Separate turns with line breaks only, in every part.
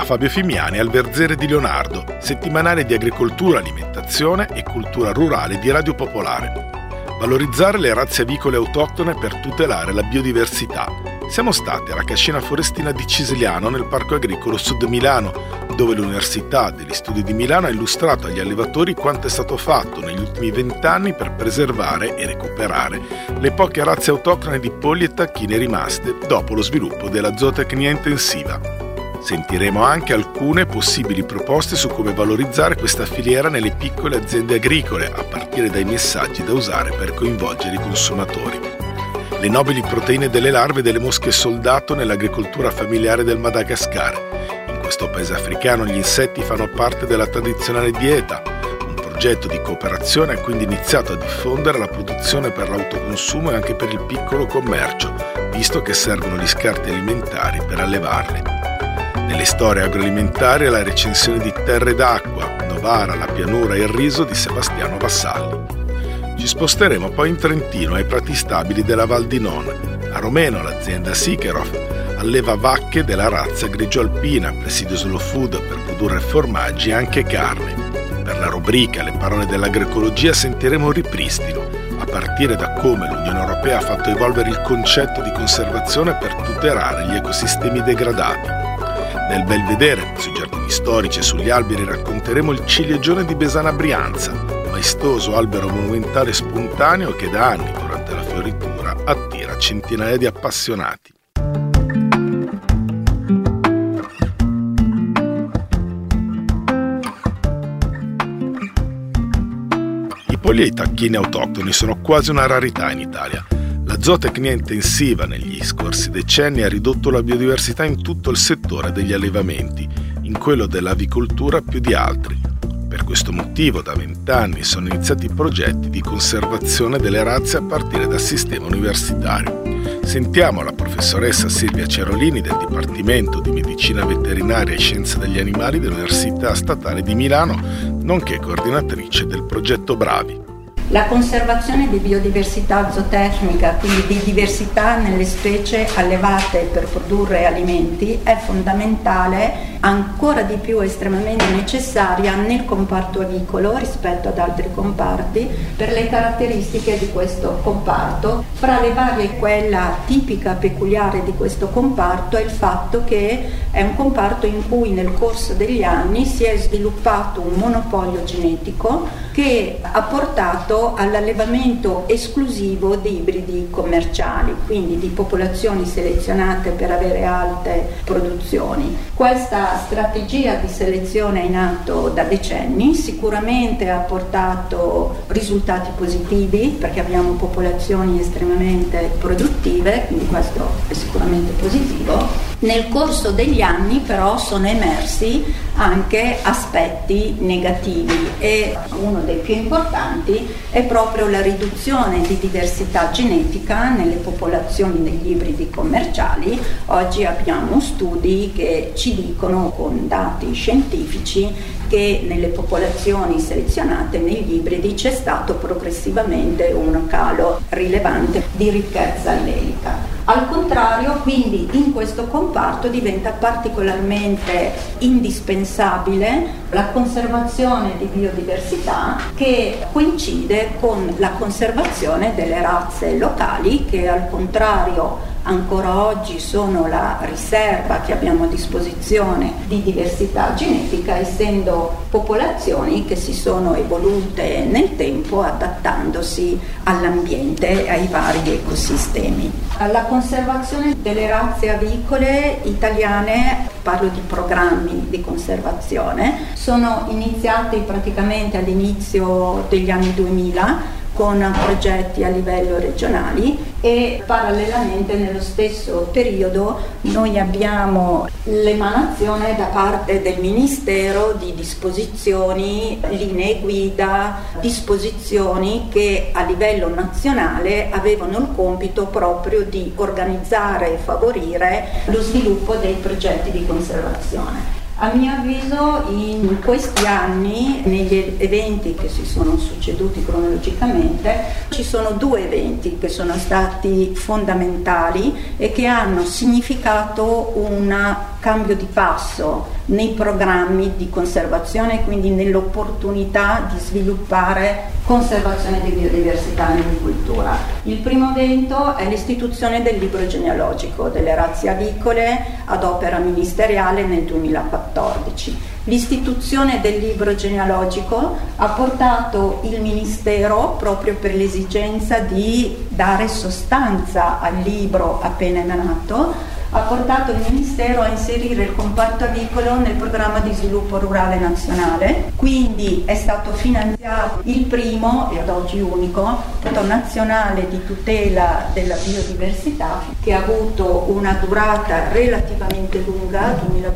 da Fabio Fimiani al Verzere di Leonardo, settimanale di agricoltura, alimentazione e cultura rurale di Radio Popolare. Valorizzare le razze avicole autoctone per tutelare la biodiversità. Siamo stati alla Cascina Forestina di Cisigliano nel Parco Agricolo Sud Milano, dove l'Università degli Studi di Milano ha illustrato agli allevatori quanto è stato fatto negli ultimi 20 anni per preservare e recuperare le poche razze autoctone di polli e tacchine rimaste dopo lo sviluppo della zootecnia intensiva. Sentiremo anche alcune possibili proposte su come valorizzare questa filiera nelle piccole aziende agricole, a partire dai messaggi da usare per coinvolgere i consumatori. Le nobili proteine delle larve delle mosche soldato nell'agricoltura familiare del Madagascar. In questo paese africano gli insetti fanno parte della tradizionale dieta. Un progetto di cooperazione ha quindi iniziato a diffondere la produzione per l'autoconsumo e anche per il piccolo commercio, visto che servono gli scarti alimentari per allevarli. Nelle storie agroalimentari la recensione di Terre d'acqua, Novara, la pianura e il riso di Sebastiano Vassalli. Ci sposteremo poi in Trentino ai prati stabili della Val di Non. A Romeno l'azienda Sicherov alleva vacche della razza grigio-alpina, presidio slow food per produrre formaggi e anche carne. Per la rubrica Le parole dell'agroecologia sentiremo un ripristino, a partire da come l'Unione Europea ha fatto evolvere il concetto di conservazione per tutelare gli ecosistemi degradati. Nel Belvedere, sui giardini storici e sugli alberi racconteremo il cilieggione di Besana Brianza, maestoso albero monumentale spontaneo che da anni, durante la fioritura, attira centinaia di appassionati. I polli e i tacchini autoctoni sono quasi una rarità in Italia. La zootecnia intensiva negli scorsi decenni ha ridotto la biodiversità in tutto il settore degli allevamenti, in quello dell'avicoltura più di altri. Per questo motivo da 20 anni sono iniziati progetti di conservazione delle razze a partire dal sistema universitario. Sentiamo la professoressa Silvia Cerolini del Dipartimento di Medicina Veterinaria e Scienze degli Animali dell'Università Statale di Milano, nonché coordinatrice del progetto Bravi.
La conservazione di biodiversità zootecnica, quindi di diversità nelle specie allevate per produrre alimenti, è fondamentale, ancora di più estremamente necessaria nel comparto avicolo rispetto ad altri comparti per le caratteristiche di questo comparto. Fra le varie, quella tipica peculiare di questo comparto è il fatto che è un comparto in cui nel corso degli anni si è sviluppato un monopolio genetico che ha portato all'allevamento esclusivo di ibridi commerciali, quindi di popolazioni selezionate per avere alte produzioni. Questa strategia di selezione è in atto da decenni, sicuramente ha portato risultati positivi perché abbiamo popolazioni estremamente produttive, quindi questo è sicuramente positivo. Nel corso degli anni però sono emersi anche aspetti negativi e uno dei più importanti è proprio la riduzione di diversità genetica nelle popolazioni degli ibridi commerciali. Oggi abbiamo studi che ci dicono con dati scientifici che nelle popolazioni selezionate negli ibridi c'è stato progressivamente un calo rilevante di ricchezza allelica. Al contrario, quindi in questo comparto diventa particolarmente indispensabile la conservazione di biodiversità che coincide con la conservazione delle razze locali che al contrario ancora oggi sono la riserva che abbiamo a disposizione di diversità genetica, essendo popolazioni che si sono evolute nel tempo adattandosi all'ambiente e ai vari ecosistemi. La conservazione delle razze avicole italiane, parlo di programmi di conservazione, sono iniziati praticamente all'inizio degli anni 2000 con progetti a livello regionali e parallelamente nello stesso periodo noi abbiamo l'emanazione da parte del Ministero di disposizioni, linee guida, disposizioni che a livello nazionale avevano il compito proprio di organizzare e favorire lo sviluppo dei progetti di conservazione. A mio avviso in questi anni, negli eventi che si sono succeduti cronologicamente, ci sono due eventi che sono stati fondamentali e che hanno significato una cambio di passo nei programmi di conservazione, quindi nell'opportunità di sviluppare conservazione di biodiversità nell'agricoltura. Il primo evento è l'istituzione del libro genealogico delle razze avicole ad opera ministeriale nel 2014. L'istituzione del libro genealogico ha portato il Ministero, proprio per l'esigenza di dare sostanza al libro appena emanato, ha portato il Ministero a inserire il comparto avicolo nel programma di sviluppo rurale nazionale, quindi è stato finanziato il primo e ad oggi unico piano nazionale di tutela della biodiversità, che ha avuto una durata relativamente lunga,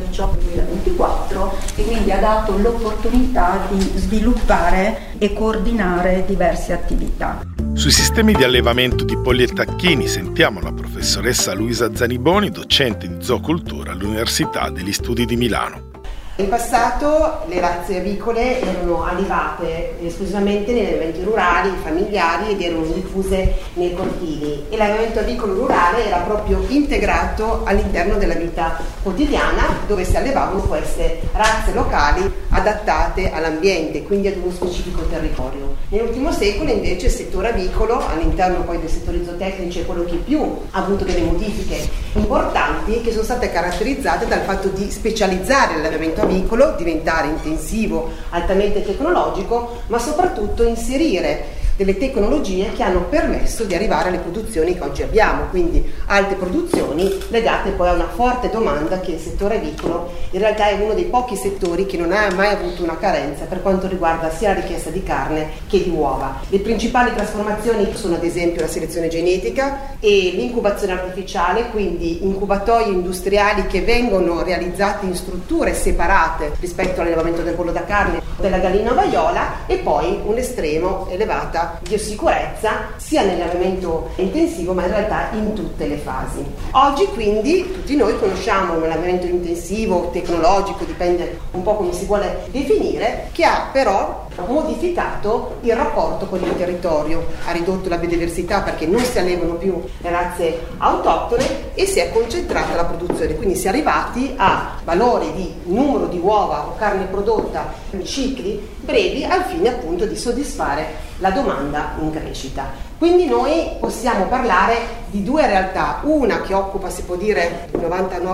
2018-2024, e quindi ha dato l'opportunità di sviluppare e coordinare diverse attività.
Sui sistemi di allevamento di polli e tacchini sentiamo la professoressa Luisa Zaniboni, docente di zoocultura all'Università degli Studi di Milano.
In passato le razze avicole erano allevate esclusivamente negli allevamenti rurali, familiari, ed erano diffuse nei cortili, e l'allevamento avicolo rurale era proprio integrato all'interno della vita quotidiana, dove si allevavano queste razze locali adattate all'ambiente, quindi ad uno specifico territorio. Nell'ultimo secolo invece il settore avicolo, all'interno poi dei settori zootecnici, è quello che più ha avuto delle modifiche importanti, che sono state caratterizzate dal fatto di specializzare l'allevamento avicolo, diventare intensivo, altamente tecnologico, ma soprattutto inserire delle tecnologie che hanno permesso di arrivare alle produzioni che oggi abbiamo, quindi alte produzioni legate poi a una forte domanda, che il settore avicolo in realtà è uno dei pochi settori che non ha mai avuto una carenza per quanto riguarda sia la richiesta di carne che di uova. Le principali trasformazioni sono ad esempio la selezione genetica e l'incubazione artificiale, quindi incubatori industriali che vengono realizzati in strutture separate rispetto all'allevamento del pollo da carne, della gallina ovaiola, e poi un'estremo elevata biosicurezza sia nell'allevamento intensivo ma in realtà in tutte le fasi. Oggi quindi tutti noi conosciamo un allevamento intensivo, tecnologico, dipende un po' come si vuole definire, che ha però modificato il rapporto con il territorio, ha ridotto la biodiversità perché non si allevano più le razze autoctone e si è concentrata la produzione, quindi si è arrivati a valori di numero di uova o carne prodotta in cicli brevi al fine appunto di soddisfare la domanda in crescita. Quindi noi possiamo parlare di due realtà, una che occupa, si può dire, il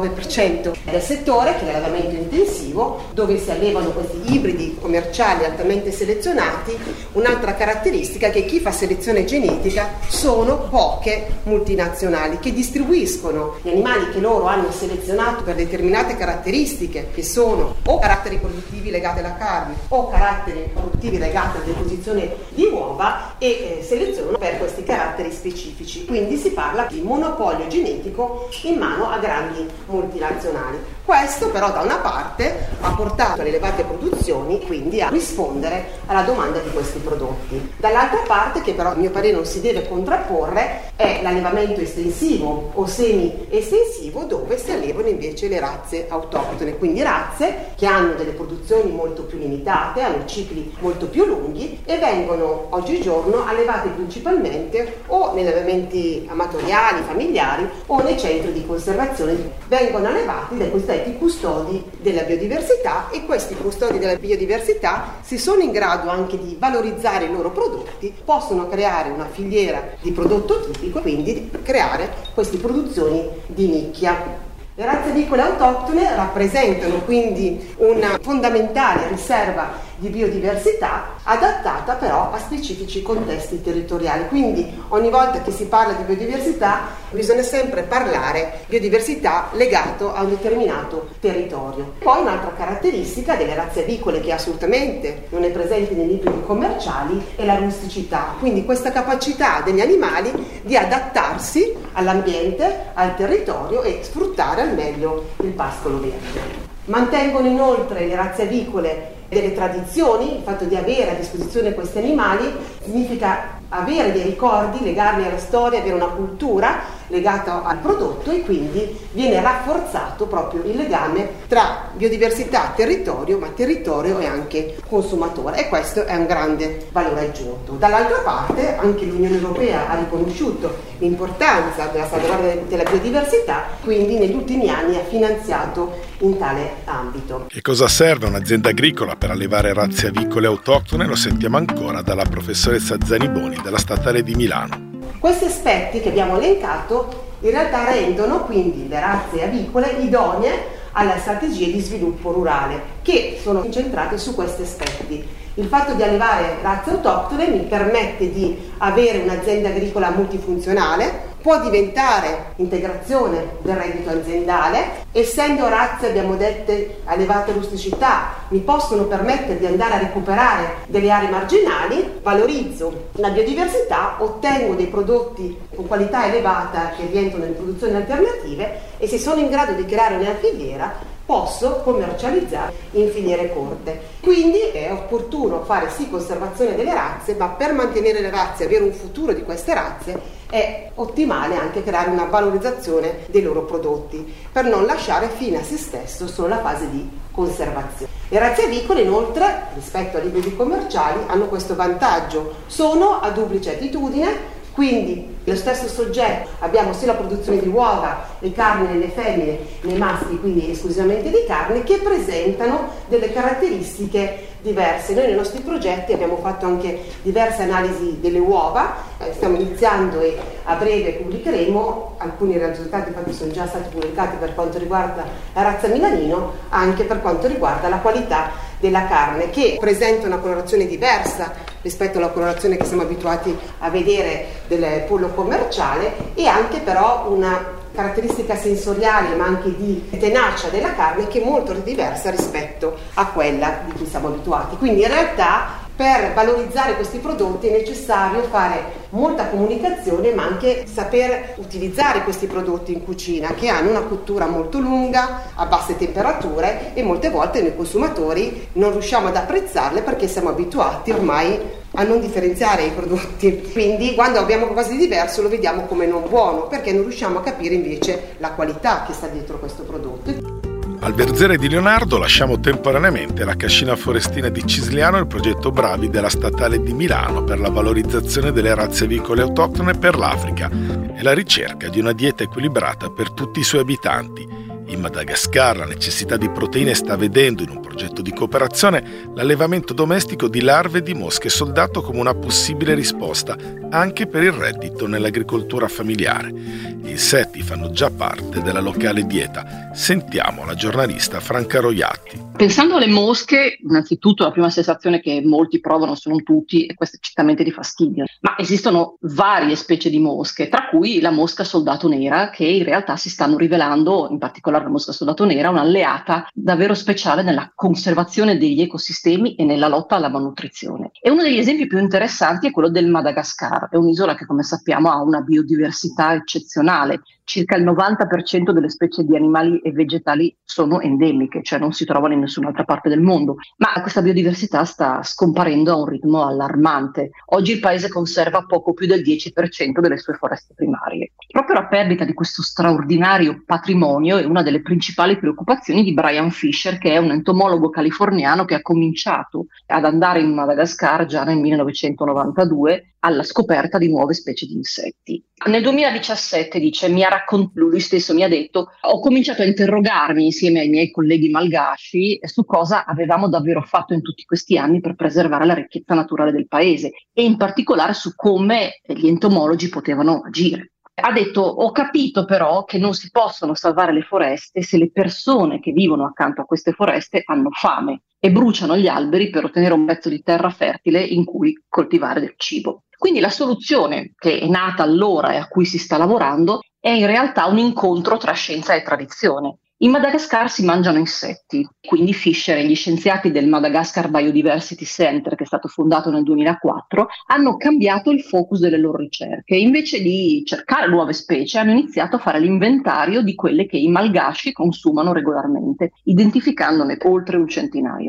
99% del settore, che è l'allevamento intensivo, dove si allevano questi ibridi commerciali altamente selezionati. Un'altra caratteristica è che chi fa selezione genetica sono poche multinazionali che distribuiscono gli animali che loro hanno selezionato per determinate caratteristiche, che sono o caratteri produttivi legati alla carne o caratteri produttivi legati alla deposizione di uova, e selezionano per questi caratteri specifici. Quindi si parla di monopolio genetico in mano a grandi multinazionali. Questo però da una parte ha portato alle elevate produzioni, quindi a rispondere alla domanda di questi prodotti. Dall'altra parte, che però a mio parere non si deve contrapporre, è l'allevamento estensivo o semi-estensivo, dove si allevano invece le razze autoctone, quindi razze che hanno delle produzioni molto più limitate, hanno cicli molto più lunghi e vengono oggigiorno allevate principalmente o negli allevamenti amatoriali, familiari o nei centri di conservazione. Vengono allevati dai cosiddetti custodi della biodiversità, e questi custodi della biodiversità si sono in grado anche di valorizzare i loro prodotti, possono creare una filiera di prodotto tipico, quindi creare queste produzioni di nicchia. Le razze avicole autoctone rappresentano quindi una fondamentale riserva di biodiversità, adattata però a specifici contesti territoriali. Quindi ogni volta che si parla di biodiversità bisogna sempre parlare biodiversità legato a un determinato territorio. Poi un'altra caratteristica delle razze avicole che assolutamente non è presente nei libri commerciali è la rusticità, quindi questa capacità degli animali di adattarsi all'ambiente, al territorio e sfruttare al meglio il pascolo verde. Mantengono inoltre le razze avicole delle tradizioni. Il fatto di avere a disposizione questi animali significa avere dei ricordi, legarli alla storia, avere una cultura legata al prodotto, e quindi viene rafforzato proprio il legame tra biodiversità, territorio, ma territorio e anche consumatore, e questo è un grande valore aggiunto. Dall'altra parte anche l'Unione Europea ha riconosciuto l'importanza della salvaguardia della biodiversità, quindi negli ultimi anni ha finanziato in tale ambito.
Che cosa serve un'azienda agricola per allevare razze avicole autoctone? Lo sentiamo ancora dalla professoressa Zaniboni della Statale di Milano.
Questi aspetti che abbiamo elencato in realtà rendono quindi le razze avicole idonee alle strategie di sviluppo rurale, che sono incentrate su questi aspetti. Il fatto di allevare razze autoctone mi permette di avere un'azienda agricola multifunzionale, può diventare integrazione del reddito aziendale, essendo razze, abbiamo detto, a elevata rusticità, mi possono permettere di andare a recuperare delle aree marginali, valorizzo la biodiversità, ottengo dei prodotti con qualità elevata che rientrano in produzioni alternative, e se sono in grado di creare una filiera posso commercializzare in filiere corte. Quindi è opportuno fare sì conservazione delle razze, ma per mantenere le razze e avere un futuro di queste razze è ottimale anche creare una valorizzazione dei loro prodotti, per non lasciare fine a se stesso solo la fase di conservazione. Le razze avicole inoltre, rispetto agli ibridi commerciali, hanno questo vantaggio: sono a duplice attitudine, quindi lo stesso soggetto, abbiamo sia la produzione di uova e carne nelle femmine, nei maschi quindi esclusivamente di carne, che presentano delle caratteristiche diverse. Noi nei nostri progetti abbiamo fatto anche diverse analisi delle uova, stiamo iniziando e a breve pubblicheremo alcuni risultati, infatti sono già stati pubblicati per quanto riguarda la razza milanino, anche per quanto riguarda la qualità della carne, che presenta una colorazione diversa rispetto alla colorazione che siamo abituati a vedere del pollo commerciale, e anche però una caratteristica sensoriale ma anche di tenacia della carne che è molto diversa rispetto a quella di cui siamo abituati. Quindi in realtà per valorizzare questi prodotti è necessario fare molta comunicazione, ma anche saper utilizzare questi prodotti in cucina, che hanno una cottura molto lunga, a basse temperature, e molte volte noi consumatori non riusciamo ad apprezzarle perché siamo abituati ormai a non differenziare i prodotti. Quindi quando abbiamo qualcosa di diverso lo vediamo come non buono, perché non riusciamo a capire invece la qualità che sta dietro questo prodotto.
Al Verzere di Leonardo lasciamo temporaneamente la cascina forestina di Cisliano e il progetto Bravi della Statale di Milano per la valorizzazione delle razze avicole autoctone per l'Africa e la ricerca di una dieta equilibrata per tutti i suoi abitanti. In Madagascar la necessità di proteine sta vedendo in un progetto di cooperazione l'allevamento domestico di larve di mosche soldato come una possibile risposta anche per il reddito nell'agricoltura familiare. Gli insetti fanno già parte della locale dieta. Sentiamo la giornalista Franca Roiatti.
Pensando alle mosche, innanzitutto la prima sensazione che molti provano, se non tutti, è questa eccitamente di fastidio. Ma esistono varie specie di mosche, tra cui la mosca soldato nera, che in realtà si stanno rivelando, in particolare la mosca soldato nera, un'alleata davvero speciale nella conservazione degli ecosistemi e nella lotta alla malnutrizione. E uno degli esempi più interessanti è quello del Madagascar. È un'isola che, come sappiamo, ha una biodiversità eccezionale. Circa il 90% delle specie di animali e vegetali sono endemiche, cioè non si trovano in nessun'altra parte del mondo. Ma questa biodiversità sta scomparendo a un ritmo allarmante. Oggi il paese conserva poco più del 10% delle sue foreste primarie. Proprio la perdita di questo straordinario patrimonio è una delle principali preoccupazioni di Brian Fisher, che è un entomologo californiano che ha cominciato ad andare in Madagascar già nel 1992 alla scoperta di nuove specie di insetti. Nel 2017, dice, lui stesso mi ha detto: ho cominciato a interrogarmi insieme ai miei colleghi malgaci su cosa avevamo davvero fatto in tutti questi anni per preservare la ricchezza naturale del paese, e in particolare su come gli entomologi potevano agire. Ha detto: ho capito però che non si possono salvare le foreste se le persone che vivono accanto a queste foreste hanno fame e bruciano gli alberi per ottenere un pezzo di terra fertile in cui coltivare del cibo. Quindi la soluzione che è nata allora e a cui si sta lavorando è in realtà un incontro tra scienza e tradizione. In Madagascar si mangiano insetti, quindi Fisher e gli scienziati del Madagascar Biodiversity Center, che è stato fondato nel 2004, hanno cambiato il focus delle loro ricerche. Invece di cercare nuove specie, hanno iniziato a fare l'inventario di quelle che i malgaci consumano regolarmente, identificandone oltre un centinaio.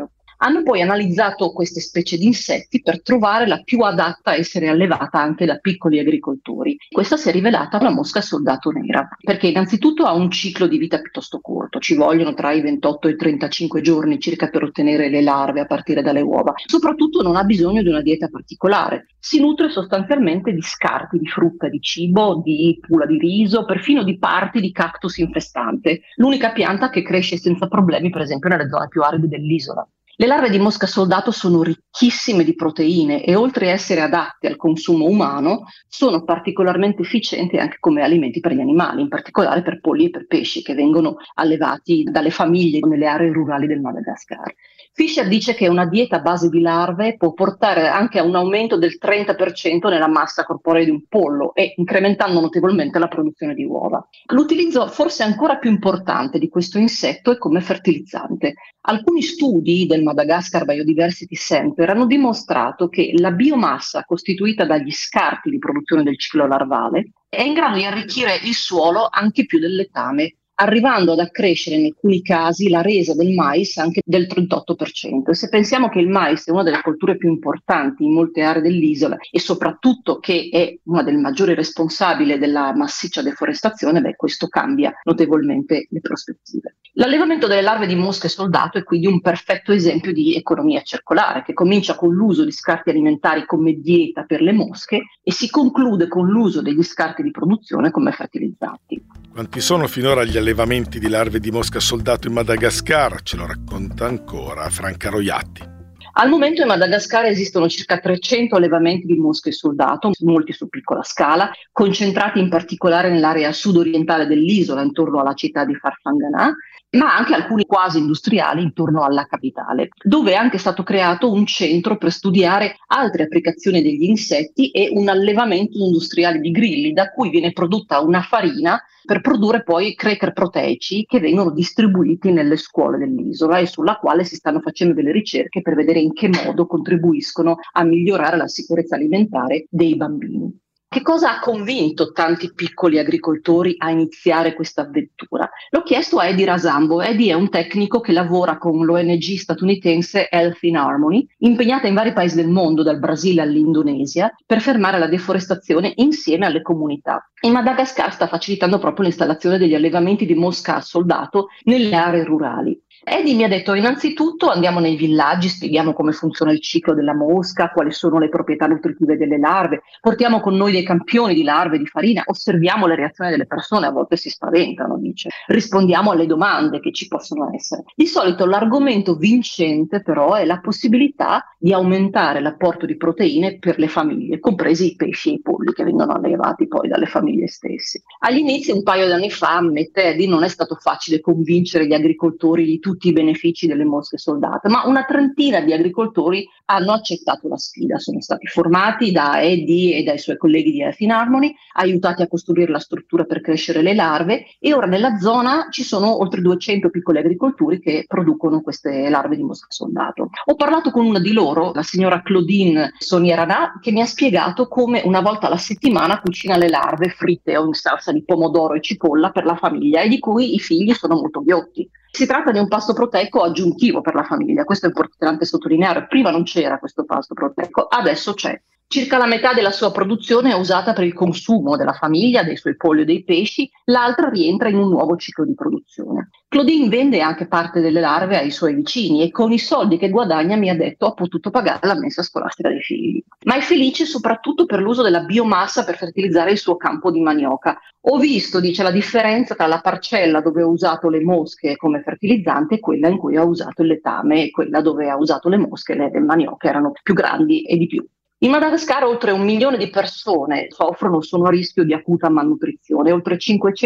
Hanno poi analizzato queste specie di insetti per trovare la più adatta a essere allevata anche da piccoli agricoltori. Questa si è rivelata la mosca soldato nera, perché innanzitutto ha un ciclo di vita piuttosto corto, ci vogliono tra i 28 e i 35 giorni circa per ottenere le larve a partire dalle uova. Soprattutto non ha bisogno di una dieta particolare, si nutre sostanzialmente di scarti di frutta, di cibo, di pula di riso, perfino di parti di cactus infestante, l'unica pianta che cresce senza problemi per esempio nelle zone più aride dell'isola. Le larve di mosca soldato sono ricchissime di proteine e oltre a essere adatte al consumo umano sono particolarmente efficienti anche come alimenti per gli animali, in particolare per polli e per pesci che vengono allevati dalle famiglie nelle aree rurali del Madagascar. Fisher dice che una dieta a base di larve può portare anche a un aumento del 30% nella massa corporea di un pollo e incrementando notevolmente la produzione di uova. L'utilizzo forse ancora più importante di questo insetto è come fertilizzante. Alcuni studi del Madagascar Biodiversity Center hanno dimostrato che la biomassa costituita dagli scarti di produzione del ciclo larvale è in grado di arricchire il suolo anche più del letame, arrivando ad accrescere in alcuni casi la resa del mais anche del 38%. E se pensiamo che il mais è una delle colture più importanti in molte aree dell'isola e soprattutto che è una delle maggiori responsabili della massiccia deforestazione, questo cambia notevolmente le prospettive. L'allevamento delle larve di mosche soldato è quindi un perfetto esempio di economia circolare che comincia con l'uso di scarti alimentari come dieta per le mosche e si conclude con l'uso degli scarti di produzione come fertilizzanti.
Quanti sono finora gli allevamenti di larve di mosca soldato in Madagascar? Ce lo racconta ancora Franca Roiatti.
Al momento in Madagascar esistono circa 300 allevamenti di mosche soldato, molti su piccola scala, concentrati in particolare nell'area sud-orientale dell'isola, intorno alla città di Farfangana, ma anche alcuni quasi industriali intorno alla capitale, dove è anche stato creato un centro per studiare altre applicazioni degli insetti e un allevamento industriale di grilli, da cui viene prodotta una farina per produrre poi cracker proteici che vengono distribuiti nelle scuole dell'isola e sulla quale si stanno facendo delle ricerche per vedere in che modo contribuiscono a migliorare la sicurezza alimentare dei bambini. Che cosa ha convinto tanti piccoli agricoltori a iniziare questa avventura? L'ho chiesto a Eddie Rasambo. Eddie è un tecnico che lavora con l'ONG statunitense Health in Harmony, impegnata in vari paesi del mondo, dal Brasile all'Indonesia, per fermare la deforestazione insieme alle comunità. In Madagascar sta facilitando proprio l'installazione degli allevamenti di mosca a soldato nelle aree rurali. Eddie mi ha detto: innanzitutto andiamo nei villaggi, spieghiamo come funziona il ciclo della mosca, quali sono le proprietà nutritive delle larve, portiamo con noi dei campioni di larve di farina, osserviamo le reazioni delle persone, a volte si spaventano, dice, rispondiamo alle domande che ci possono essere. Di solito l'argomento vincente però è la possibilità di aumentare l'apporto di proteine per le famiglie, compresi i pesci e i polli che vengono allevati poi dalle famiglie stesse. Agli inizi, un paio di anni fa, ammette Eddie, non è stato facile convincere gli agricoltori di tutti i benefici delle mosche soldate, ma una trentina di agricoltori hanno accettato la sfida, sono stati formati da Eddie e dai suoi colleghi di Health in Harmony, aiutati a costruire la struttura per crescere le larve e ora nella zona ci sono oltre 200 piccoli agricoltori che producono queste larve di mosca soldato. Ho parlato con una di loro, la signora Claudine Sonierana, che mi ha spiegato come una volta alla settimana cucina le larve fritte o in salsa di pomodoro e cipolla per la famiglia e di cui i figli sono molto ghiotti. Si tratta di un pasto proteico aggiuntivo per la famiglia, questo è importante sottolineare. Prima non c'era questo pasto proteico, adesso c'è. Circa la metà della sua produzione è usata per il consumo della famiglia, dei suoi polli e dei pesci, l'altra rientra in un nuovo ciclo di produzione. Claudine vende anche parte delle larve ai suoi vicini e con i soldi che guadagna, mi ha detto, ha potuto pagare la mensa scolastica dei figli. Ma è felice soprattutto per l'uso della biomassa per fertilizzare il suo campo di manioca. Ho visto, dice, la differenza tra la parcella dove ho usato le mosche come fertilizzante e quella in cui ho usato il letame, e quella dove ha usato le mosche, le manioche erano più grandi e di più. In Madagascar oltre 1 milione di persone soffrono o sono a rischio di acuta malnutrizione, oltre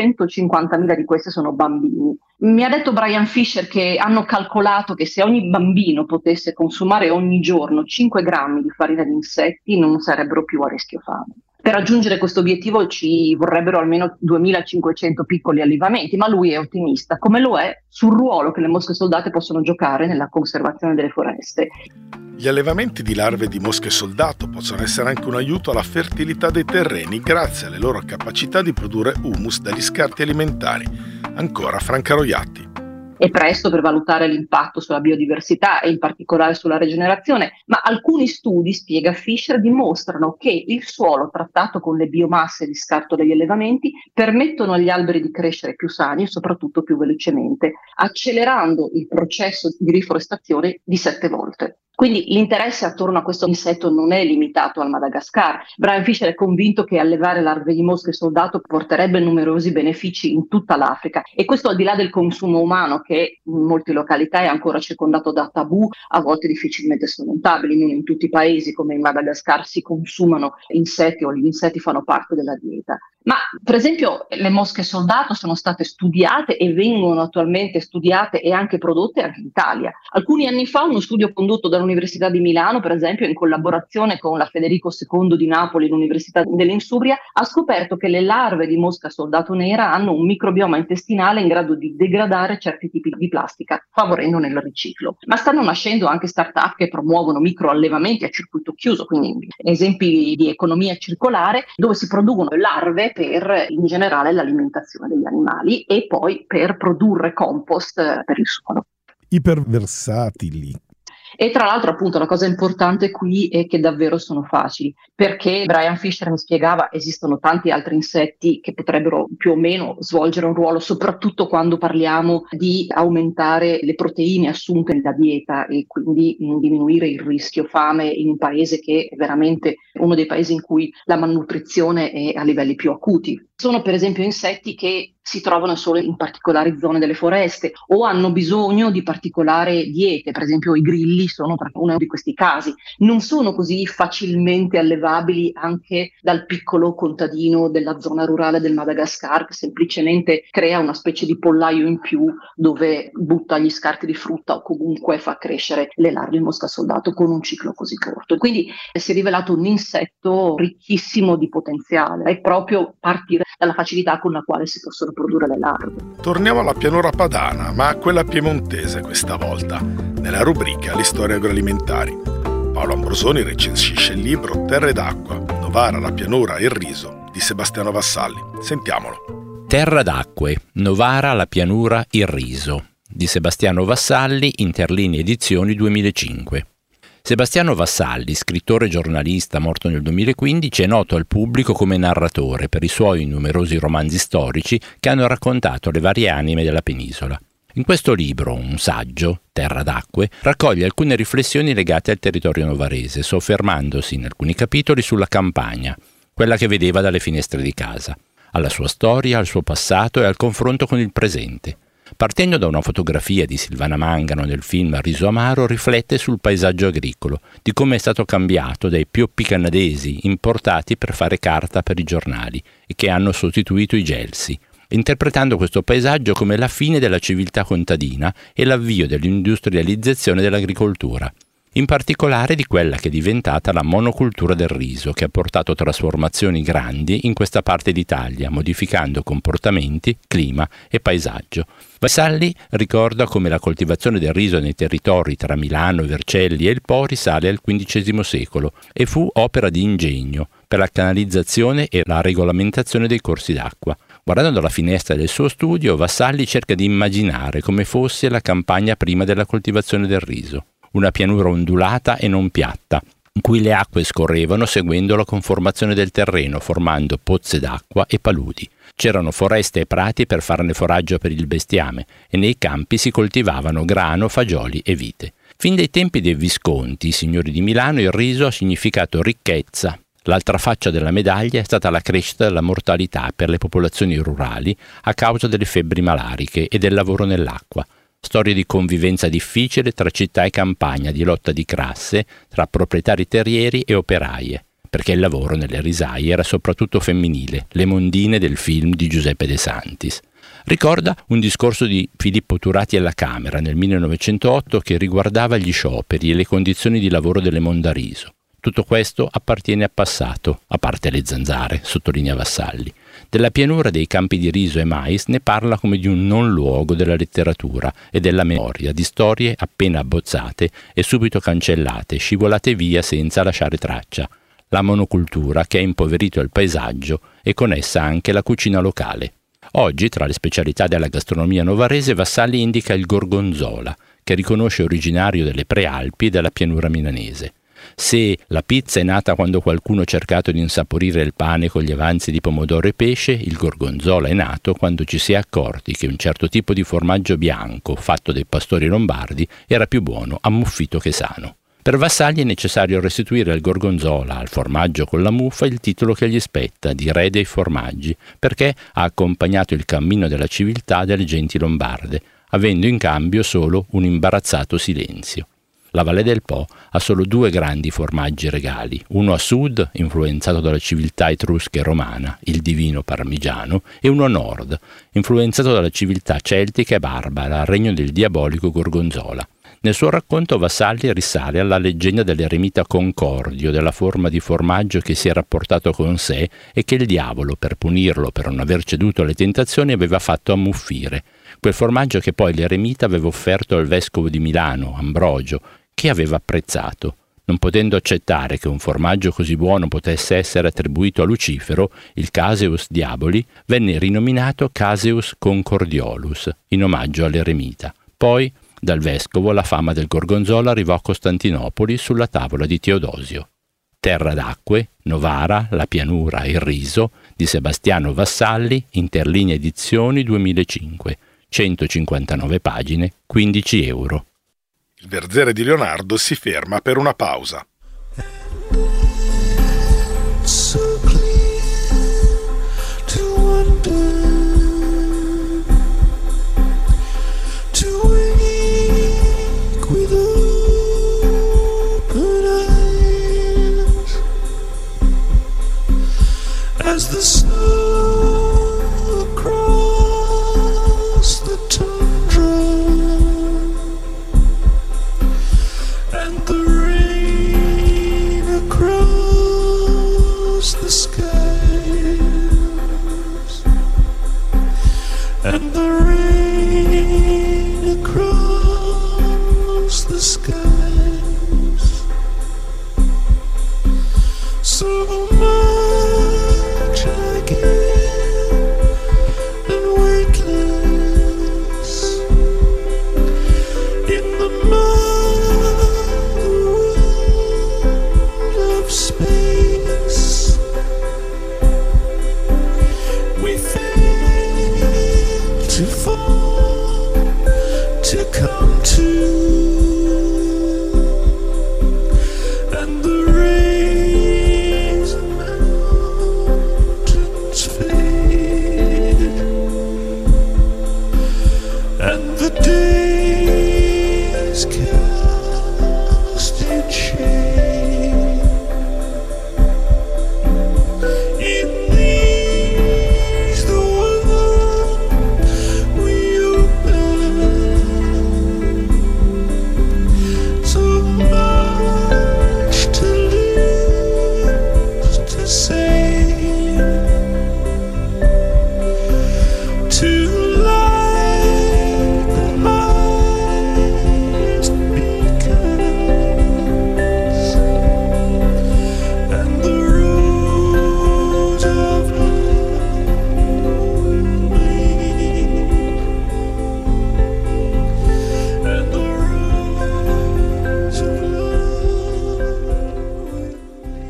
550.000 di queste sono bambini. Mi ha detto Brian Fisher che hanno calcolato che se ogni bambino potesse consumare ogni giorno 5 grammi di farina di insetti non sarebbero più a rischio fame. Per raggiungere questo obiettivo ci vorrebbero almeno 2.500 piccoli allevamenti, ma lui è ottimista, come lo è sul ruolo che le mosche soldate possono giocare nella conservazione delle foreste.
Gli allevamenti di larve di mosche soldato possono essere anche un aiuto alla fertilità dei terreni grazie alle loro capacità di produrre humus dagli scarti alimentari. Ancora Franca Roiatti.
È presto per valutare l'impatto sulla biodiversità e in particolare sulla rigenerazione, ma alcuni studi, spiega Fischer, dimostrano che il suolo trattato con le biomasse di scarto degli allevamenti permettono agli alberi di crescere più sani e soprattutto più velocemente, accelerando il processo di riforestazione di 7 volte. Quindi l'interesse attorno a questo insetto non è limitato al Madagascar. Brian Fischer è convinto che allevare larve di mosche soldato porterebbe numerosi benefici in tutta l'Africa, e questo al di là del consumo umano, che in molte località è ancora circondato da tabù, a volte difficilmente sormontabili. Non in tutti i paesi come in Madagascar si consumano insetti o gli insetti fanno parte della dieta. Ma per esempio le mosche soldato sono state studiate e vengono attualmente studiate e anche prodotte anche in Italia. Alcuni anni fa uno studio condotto dall'Università di Milano, per esempio in collaborazione con la Federico II di Napoli e l'Università dell'Insubria, ha scoperto che le larve di mosca soldato nera hanno un microbioma intestinale in grado di degradare certi tipi di plastica, favorendone il riciclo. Ma stanno nascendo anche start-up che promuovono microallevamenti a circuito chiuso, quindi esempi di economia circolare, dove si producono larve per in generale l'alimentazione degli animali e poi per produrre compost per il suolo.
Iperversatili.
E tra l'altro appunto la cosa importante qui è che davvero sono facili, perché Brian Fischer mi spiegava esistono tanti altri insetti che potrebbero più o meno svolgere un ruolo, soprattutto quando parliamo di aumentare le proteine assunte nella dieta e quindi diminuire il rischio fame in un paese che è veramente uno dei paesi in cui la malnutrizione è a livelli più acuti. Sono per esempio insetti che si trovano solo in particolari zone delle foreste o hanno bisogno di particolari diete, per esempio i grilli sono uno di questi casi. Non sono così facilmente allevabili anche dal piccolo contadino della zona rurale del Madagascar, che semplicemente crea una specie di pollaio in più dove butta gli scarti di frutta o comunque fa crescere le larve di mosca soldato con un ciclo così corto. E quindi si è rivelato un insetto ricchissimo di potenziale, è proprio partire dalla facilità con la quale si possono produrre le larve.
Torniamo alla pianura padana, ma a quella piemontese questa volta, nella rubrica Le storie agroalimentari. Paolo Ambrosoni recensisce il libro Terre d'acqua, Novara, la pianura e il riso di Sebastiano Vassalli. Sentiamolo.
Terra d'acque, Novara, la pianura, il riso di Sebastiano Vassalli, Interlinee Edizioni 2005. Sebastiano Vassalli, scrittore e giornalista morto nel 2015, è noto al pubblico come narratore per i suoi numerosi romanzi storici che hanno raccontato le varie anime della penisola. In questo libro, un saggio, Terra d'acque, raccoglie alcune riflessioni legate al territorio novarese, soffermandosi in alcuni capitoli sulla campagna, quella che vedeva dalle finestre di casa, alla sua storia, al suo passato e al confronto con il presente. Partendo da una fotografia di Silvana Mangano nel film Riso Amaro, riflette sul paesaggio agricolo, di come è stato cambiato dai pioppi canadesi importati per fare carta per i giornali e che hanno sostituito i gelsi, interpretando questo paesaggio come la fine della civiltà contadina e l'avvio dell'industrializzazione dell'agricoltura, in particolare di quella che è diventata la monocultura del riso, che ha portato trasformazioni grandi in questa parte d'Italia, modificando comportamenti, clima e paesaggio. Vassalli ricorda come la coltivazione del riso nei territori tra Milano, Vercelli e il Po risale al XV secolo e fu opera di ingegno per la canalizzazione e la regolamentazione dei corsi d'acqua. Guardando la finestra del suo studio, Vassalli cerca di immaginare come fosse la campagna prima della coltivazione del riso. Una pianura ondulata e non piatta, in cui le acque scorrevano seguendo la conformazione del terreno, formando pozze d'acqua e paludi. C'erano foreste e prati per farne foraggio per il bestiame e nei campi si coltivavano grano, fagioli e vite. Fin dai tempi dei Visconti, signori di Milano, il riso ha significato ricchezza. L'altra faccia della medaglia è stata la crescita della mortalità per le popolazioni rurali a causa delle febbri malariche e del lavoro nell'acqua. Storie di convivenza difficile tra città e campagna, di lotta di classe tra proprietari terrieri e operaie, perché il lavoro nelle risaie era soprattutto femminile, le mondine del film di Giuseppe De Santis. Ricorda un discorso di Filippo Turati alla Camera nel 1908 che riguardava gli scioperi e le condizioni di lavoro delle mondariso. Tutto questo appartiene al passato, a parte le zanzare, sottolinea Vassalli. Della pianura dei campi di riso e mais ne parla come di un non luogo della letteratura e della memoria, di storie appena abbozzate e subito cancellate, scivolate via senza lasciare traccia. La monocultura che ha impoverito il paesaggio e con essa anche la cucina locale. Oggi, tra le specialità della gastronomia novarese, Vassalli indica il gorgonzola, che riconosce originario delle Prealpi e della pianura milanese. Se la pizza è nata quando qualcuno ha cercato di insaporire il pane con gli avanzi di pomodoro e pesce, il gorgonzola è nato quando ci si è accorti che un certo tipo di formaggio bianco, fatto dai pastori lombardi, era più buono ammuffito che sano. Per Vassalli è necessario restituire al gorgonzola, al formaggio con la muffa, il titolo che gli spetta di re dei formaggi, perché ha accompagnato il cammino della civiltà delle genti lombarde, avendo in cambio solo un imbarazzato silenzio. La Valle del Po ha solo 2 grandi formaggi regali, uno a sud, influenzato dalla civiltà etrusca e romana, il divino parmigiano, e uno a nord, influenzato dalla civiltà celtica e barbara, al regno del diabolico gorgonzola. Nel suo racconto Vassalli risale alla leggenda dell'eremita Concordio, della forma di formaggio che si era portato con sé e che il diavolo, per punirlo per non aver ceduto alle tentazioni, aveva fatto ammuffire. Quel formaggio che poi l'eremita aveva offerto al vescovo di Milano, Ambrogio, che aveva apprezzato. Non potendo accettare che un formaggio così buono potesse essere attribuito a Lucifero, il Caseus Diaboli venne rinominato Caseus Concordiolus, in omaggio all'eremita. Poi, dal vescovo, la fama del gorgonzola arrivò a Costantinopoli sulla tavola di Teodosio. Terra d'acque, Novara, la pianura e il riso di Sebastiano Vassalli, Interlinea Edizioni 2005, 159 pagine, 15 euro.
Il Verzere di Leonardo si ferma per una pausa.
As the snow across the tundra and the rain across the skies and the rain across the skies, so much I get and weightless in the mother of space. We fail to fall, to come to, and the rays and mountains fade, and the days cast in shade. In these the world we open, so much to lose, to say, to light the highest beacons and the roads of love will lead, and the roads of love will lead.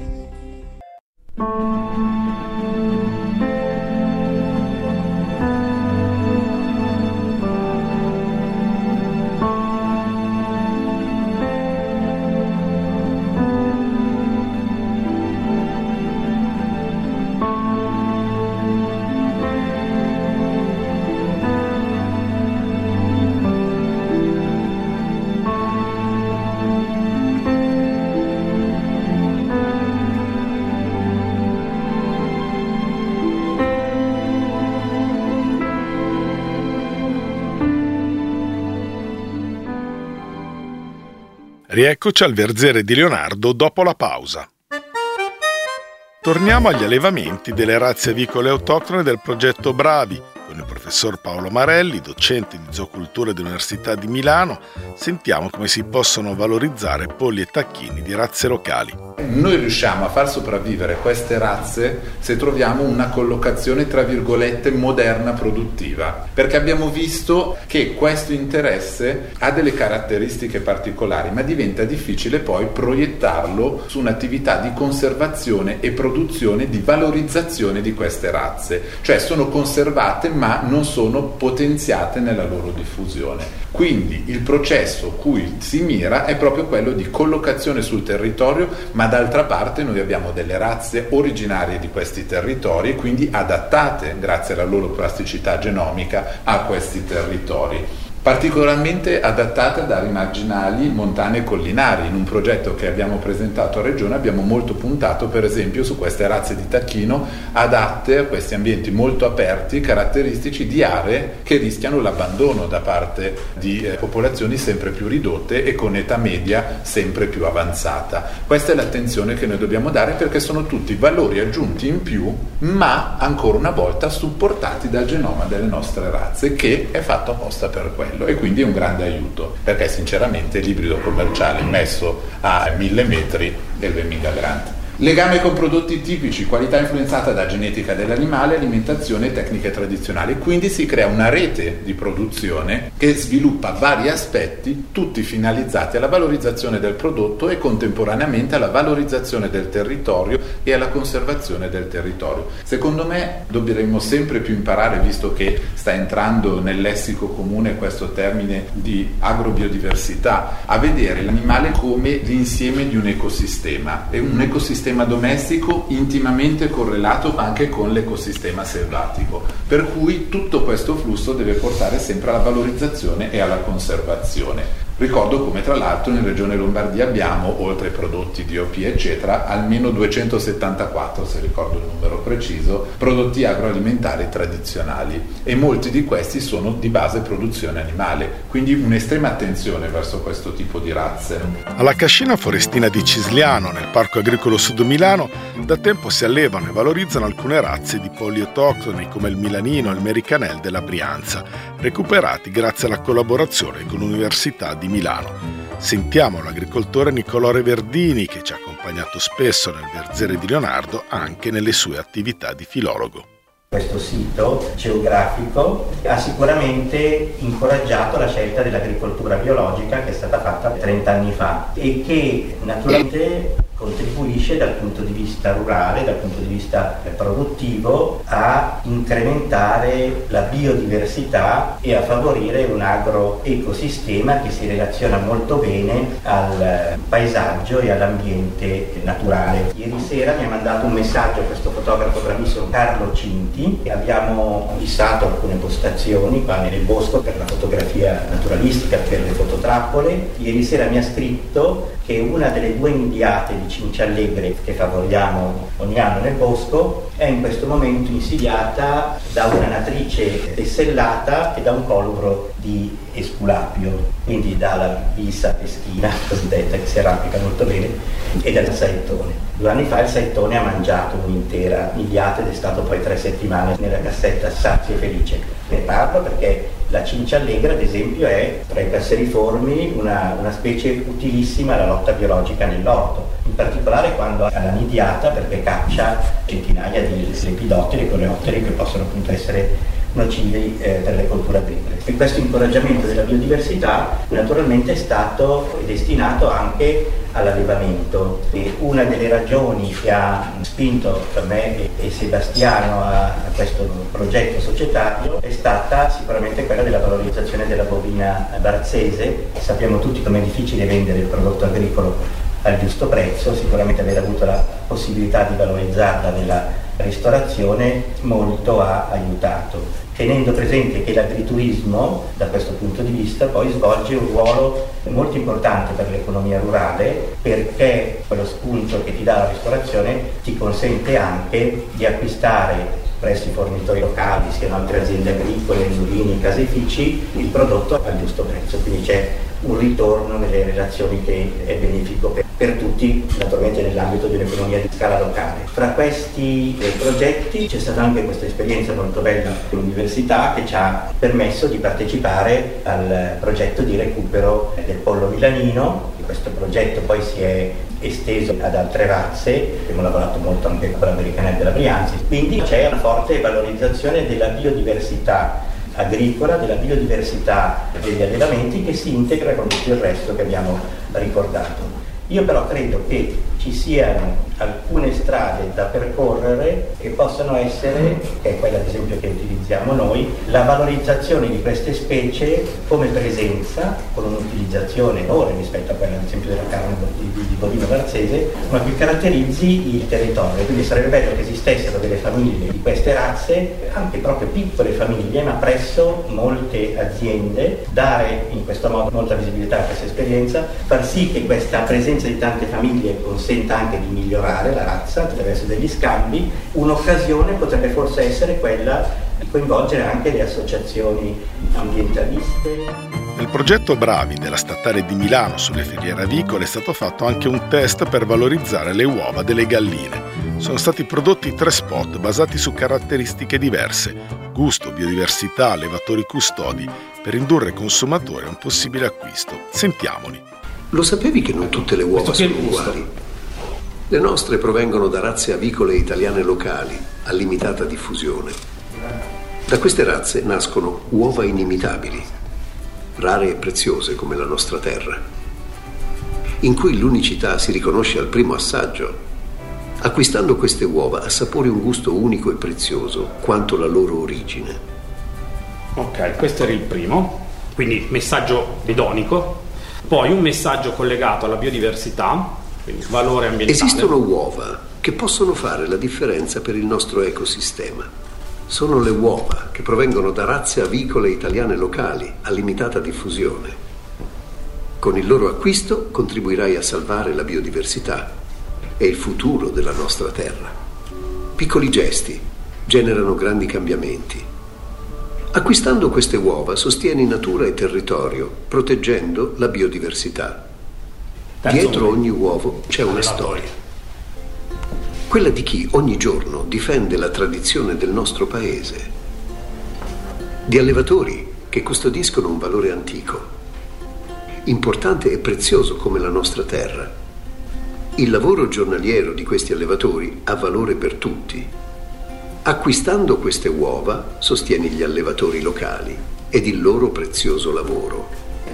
Rieccoci al Verzere di Leonardo dopo la pausa. Torniamo agli allevamenti delle razze avicole autoctone del progetto Bravi, Con il professor Paolo Marelli, docente di zoocultura dell'Università di Milano, sentiamo come si possono valorizzare polli e tacchini di razze locali.
Noi riusciamo a far sopravvivere queste razze se troviamo una collocazione tra virgolette moderna produttiva, perché abbiamo visto che questo interesse ha delle caratteristiche particolari, ma diventa difficile poi proiettarlo su un'attività di conservazione e produzione di valorizzazione di queste razze, cioè sono conservate ma non sono potenziate nella loro diffusione. Quindi il processo cui si mira è proprio quello di collocazione sul territorio, ma d'altra parte noi abbiamo delle razze originarie di questi territori e quindi adattate, grazie alla loro plasticità genomica, a questi territori. Particolarmente adattate ad aree marginali, montane e collinari. In un progetto che abbiamo presentato a Regione abbiamo molto puntato per esempio su queste razze di tacchino adatte a questi ambienti molto aperti, caratteristici di aree che rischiano l'abbandono da parte di popolazioni sempre più ridotte e con età media sempre più avanzata. Questa è l'attenzione che noi dobbiamo dare, perché sono tutti valori aggiunti in più, ma ancora una volta supportati dal genoma delle nostre razze, che è fatto apposta per quello. E quindi è un grande aiuto, perché sinceramente l'ibrido commerciale messo a 1000 metri è il Bemminga Grande. Legame con prodotti tipici, qualità influenzata da genetica dell'animale, alimentazione e tecniche tradizionali. Quindi si crea una rete di produzione che sviluppa vari aspetti, tutti finalizzati alla valorizzazione del prodotto e contemporaneamente alla valorizzazione del territorio e alla conservazione del territorio. Secondo me dovremmo sempre più imparare, visto che sta entrando nel lessico comune questo termine di agrobiodiversità, a vedere l'animale come l'insieme di un ecosistema, e un ecosistema domestico intimamente correlato anche con l'ecosistema selvatico, per cui tutto questo flusso deve portare sempre alla valorizzazione e alla conservazione. Ricordo come tra l'altro in Regione Lombardia abbiamo, oltre ai prodotti DOP eccetera, almeno 274, se ricordo il numero preciso, prodotti agroalimentari tradizionali, e molti di questi sono di base produzione animale, quindi un'estrema attenzione verso questo tipo di razze.
Alla cascina forestina di Cisliano, nel Parco Agricolo Sud Milano, da tempo si allevano e valorizzano alcune razze di polli autoctoni come il milanino e il mericanel della Brianza, recuperati grazie alla collaborazione con l'Università di Milano. Sentiamo l'agricoltore Nicolò Reverdini, che ci ha accompagnato spesso nel Verzere di Leonardo anche nelle sue attività di filologo.
Questo sito geografico ha sicuramente incoraggiato la scelta dell'agricoltura biologica, che è stata fatta 30 anni fa e che naturalmente contribuisce dal punto di vista rurale, dal punto di vista produttivo, a incrementare la biodiversità e a favorire un agroecosistema che si relaziona molto bene al paesaggio e all'ambiente naturale. Ieri sera mi ha mandato un messaggio questo fotografo bravissimo Carlo Cinti, e abbiamo fissato alcune postazioni qua nel bosco per la fotografia naturalistica, per le fototrappole. Ieri sera mi ha scritto che una delle 2 nidiate di cinciallegre che favoriamo ogni anno nel bosco è in questo momento insidiata da una natrice tessellata e da un colubro di esculapio, quindi dalla visa peschina cosiddetta, che si arrampica molto bene, e dal saettone. 2 anni fa il saettone ha mangiato un'intera nidiata ed è stato poi 3 settimane nella cassetta sazio e felice. Ne parlo perché la cinciallegra, ad esempio, è tra i passeriformi una specie utilissima alla lotta biologica nell'orto, in particolare quando ha la nidiata, perché caccia centinaia di lepidotteri e coleotteri che possono appunto essere nocivi per le colture agricole. E questo incoraggiamento della biodiversità naturalmente è stato destinato anche all'allevamento, e una delle ragioni che ha spinto per me e Sebastiano a questo progetto societario è stata sicuramente quella della valorizzazione della bovina barzese. Sappiamo tutti com'è difficile vendere il prodotto agricolo al giusto prezzo, sicuramente aver avuto la possibilità di valorizzarla nella ristorazione molto ha aiutato, tenendo presente che l'agriturismo da questo punto di vista poi svolge un ruolo molto importante per l'economia rurale, perché quello spunto che ti dà la ristorazione ti consente anche di acquistare presso i fornitori locali, siano altre aziende agricole, mulini, caseifici, il prodotto al giusto prezzo, quindi c'è un ritorno nelle relazioni che è benefico per tutti, naturalmente nell'ambito di un'economia di scala locale. Fra questi progetti c'è stata anche questa esperienza molto bella dell'università che ci ha permesso di partecipare al progetto di recupero del pollo milanino. Questo progetto poi si è esteso ad altre razze, abbiamo lavorato molto anche con l'Americanel della Brianza, quindi c'è una forte valorizzazione della biodiversità agricola, della biodiversità degli allevamenti che si integra con tutto il resto che abbiamo ricordato. Io però credo che ci siano alcune strade da percorrere che possono essere, che è quella ad esempio che utilizziamo noi, la valorizzazione di queste specie come presenza, con un'utilizzazione minore rispetto a quella ad esempio della carne di bovino varzese, ma che caratterizzi il territorio. Quindi sarebbe bello che esistessero delle famiglie di queste razze, anche proprio piccole famiglie, ma presso molte aziende, dare in questo modo molta visibilità a questa esperienza, far sì che questa presenza di tante famiglie consenta anche di migliorare la razza attraverso degli scambi. Un'occasione potrebbe forse essere quella di coinvolgere anche le associazioni ambientaliste.
Nel progetto Bravi della Statale di Milano sulle filiere avicole è stato fatto anche un test per valorizzare le uova delle galline. Sono stati prodotti 3 spot basati su caratteristiche diverse: gusto, biodiversità, allevatori custodi, per indurre i consumatori a un possibile acquisto. Sentiamoli.
Lo sapevi che non tutte le uova sono uguali? Le nostre provengono da razze avicole italiane locali, a limitata diffusione. Da queste razze nascono uova inimitabili, rare e preziose come la nostra terra, in cui l'unicità si riconosce al primo assaggio. Acquistando queste uova assapori un gusto unico e prezioso, quanto la loro origine.
Ok, questo era il primo, quindi messaggio hedonico. Poi un messaggio collegato alla biodiversità, quindi valore ambientale.
Esistono uova che possono fare la differenza per il nostro ecosistema. Sono le uova che provengono da razze avicole italiane locali a limitata diffusione. Con il loro acquisto contribuirai a salvare la biodiversità e il futuro della nostra terra. Piccoli gesti generano grandi cambiamenti. Acquistando queste uova sostieni natura e territorio, proteggendo la biodiversità. Dietro ogni uovo c'è una storia. Quella di chi ogni giorno difende la tradizione del nostro paese. Di allevatori che custodiscono un valore antico, importante e prezioso come la nostra terra. Il lavoro giornaliero di questi allevatori ha valore per tutti. Acquistando queste uova sostieni gli allevatori locali ed il loro prezioso lavoro.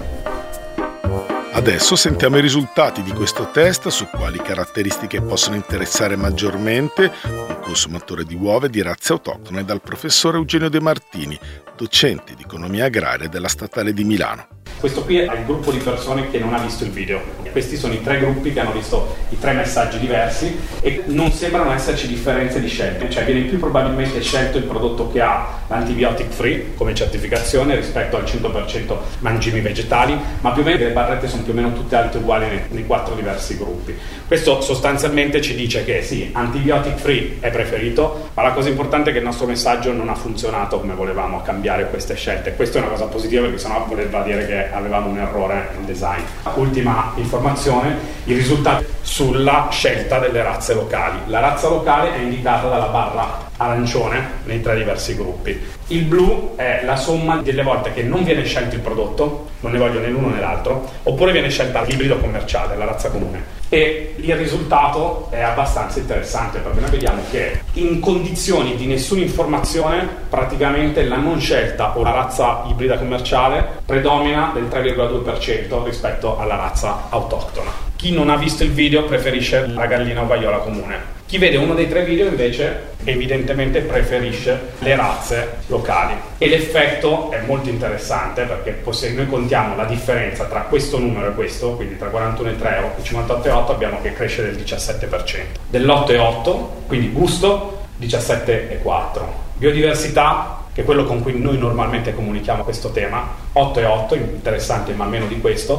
Adesso sentiamo i risultati di questo test su quali caratteristiche possono interessare maggiormente un consumatore di uova di razze autoctone dal professore Eugenio De Martini, docente di economia agraria della Statale di Milano.
Questo qui è il gruppo di persone che non ha visto il video. Questi sono i 3 gruppi che hanno visto i 3 messaggi diversi e non sembrano esserci differenze di scelte, cioè viene più probabilmente scelto il prodotto che ha l'antibiotic free come certificazione rispetto al 100% mangimi vegetali, ma più o meno le barrette sono più o meno tutte alte uguali nei 4 diversi gruppi. Questo sostanzialmente ci dice che sì, antibiotic free è preferito, ma la cosa importante è che il nostro messaggio non ha funzionato come volevamo a cambiare queste scelte. Questa è una cosa positiva perché sennò voleva dire che avevamo un errore nel design. Ultima informazione, i risultati sulla scelta delle razze locali. La razza locale è indicata dalla barra arancione nei 3 diversi gruppi. Il blu è la somma delle volte che non viene scelto il prodotto, non ne voglio né l'uno né l'altro, oppure viene scelta l'ibrido commerciale, la razza comune. E il risultato è abbastanza interessante perché noi vediamo che in condizioni di nessuna informazione praticamente la non scelta o la razza ibrida commerciale predomina del 3,2% rispetto alla razza autoctona. Chi non ha visto il video preferisce la gallina ovaiola comune. Chi vede uno dei 3 video invece evidentemente preferisce le razze locali e l'effetto è molto interessante perché se noi contiamo la differenza tra questo numero e questo, quindi tra 41,3 e 58,8 abbiamo che cresce del 17%, dell'8,8 quindi gusto 17,4, biodiversità che è quello con cui noi normalmente comunichiamo questo tema 8,8, interessante ma meno di questo,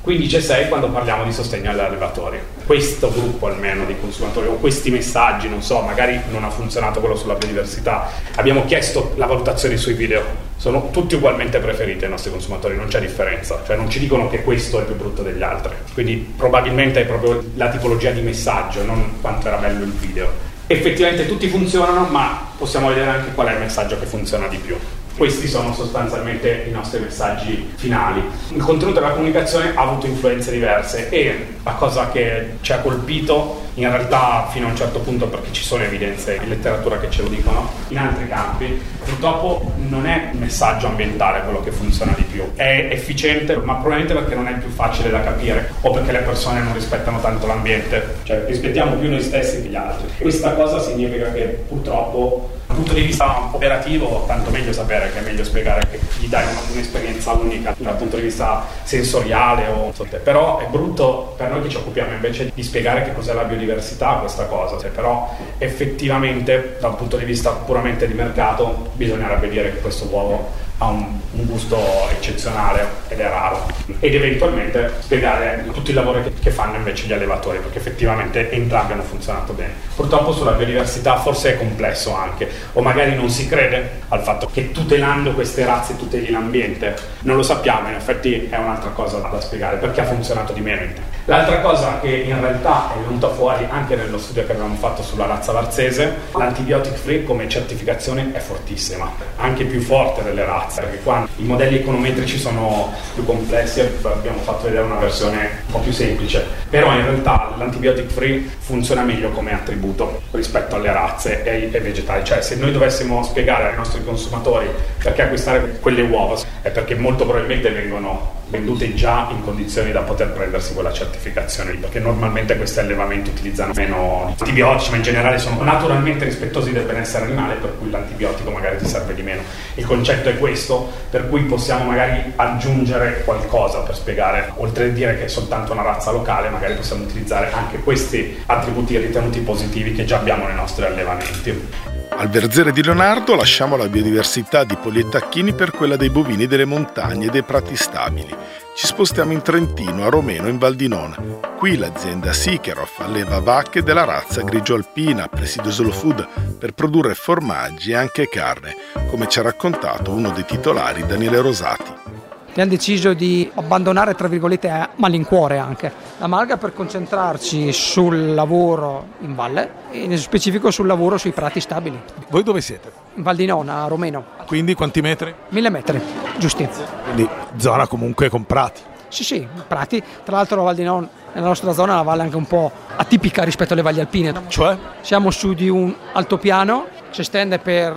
15,6 quando parliamo di sostegno agli allevatori. Questo gruppo almeno di consumatori, o questi messaggi, non so, magari non ha funzionato quello sulla biodiversità, abbiamo chiesto la valutazione sui video, sono tutti ugualmente preferiti ai nostri consumatori, non c'è differenza, cioè non ci dicono che questo è più brutto degli altri, quindi probabilmente è proprio la tipologia di messaggio, non quanto era bello il video. Effettivamente tutti funzionano, ma possiamo vedere anche qual è il messaggio che funziona di più. Questi sono sostanzialmente i nostri messaggi finali. Il contenuto della comunicazione ha avuto influenze diverse e la cosa che ci ha colpito in realtà fino a un certo punto, perché ci sono evidenze in letteratura che ce lo dicono, in altri campi purtroppo non è il messaggio ambientale quello che funziona di più, è efficiente, ma probabilmente perché non è più facile da capire o perché le persone non rispettano tanto l'ambiente, cioè rispettiamo più noi stessi che gli altri. Questa cosa significa che purtroppo dal punto di vista operativo tanto meglio sapere, che è meglio spiegare, che gli dai un'esperienza unica dal punto di vista sensoriale però è brutto per noi che ci occupiamo invece di spiegare che cos'è la biodiversità questa cosa, però effettivamente dal punto di vista puramente di mercato bisognerebbe dire che questo uovo ha un gusto eccezionale ed è raro, ed eventualmente spiegare tutto il lavoro che fanno invece gli allevatori, perché effettivamente entrambi hanno funzionato bene. Purtroppo sulla biodiversità forse è complesso anche, o magari non si crede al fatto che tutelando queste razze tuteli l'ambiente, non lo sappiamo, in effetti è un'altra cosa da spiegare perché ha funzionato di meno in te. L'altra cosa che in realtà è venuta fuori anche nello studio che abbiamo fatto sulla razza varzese, l'antibiotic free come certificazione è fortissima, anche più forte delle razze, perché qua i modelli econometrici sono più complessi, abbiamo fatto vedere una versione un po' più semplice, però in realtà l'antibiotic free funziona meglio come attributo rispetto alle razze e ai vegetali, cioè se noi dovessimo spiegare ai nostri consumatori perché acquistare quelle uova è perché molto probabilmente vengono vendute già in condizioni da poter prendersi quella certificazione, perché normalmente questi allevamenti utilizzano meno antibiotici, ma in generale sono naturalmente rispettosi del benessere animale, per cui l'antibiotico magari ti serve di meno. Il concetto è questo, per cui possiamo magari aggiungere qualcosa per spiegare, oltre a dire che è soltanto una razza locale, magari possiamo utilizzare anche questi attributi ritenuti positivi che già abbiamo nei nostri allevamenti.
Al Verzere di Leonardo lasciamo la biodiversità di polli e tacchini per quella dei bovini delle montagne e dei prati stabili. Ci spostiamo in Trentino, a Romeno, in Val di Nona. Qui l'azienda Sicheroff alleva vacche della razza grigio-alpina, presidio Slow Food, per produrre formaggi e anche carne, come ci ha raccontato uno dei titolari, Daniele Rosati.
Abbiamo deciso di abbandonare, tra virgolette, a malincuore anche la malga per concentrarci sul lavoro in valle e nello specifico sul lavoro sui prati stabili.
Voi dove siete?
In Val di Nona, a Romeno.
Quindi quanti metri?
1000 metri, giusti.
Quindi zona comunque con prati.
Sì, prati. Tra l'altro la Val di Nona, nella nostra zona, è una valle anche un po' atipica rispetto alle valli alpine.
Cioè?
Siamo su di un altopiano, si estende per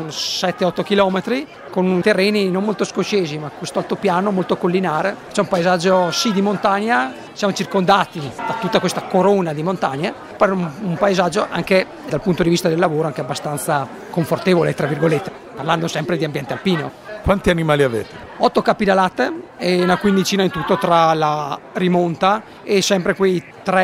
7-8 km, con terreni non molto scoscesi, ma questo altopiano molto collinare. C'è un paesaggio sì di montagna, siamo circondati da tutta questa corona di montagne, per un paesaggio anche dal punto di vista del lavoro anche abbastanza confortevole, tra virgolette, parlando sempre di ambiente alpino.
Quanti animali avete?
8 capi da latte e una quindicina in tutto tra la rimonta e sempre quei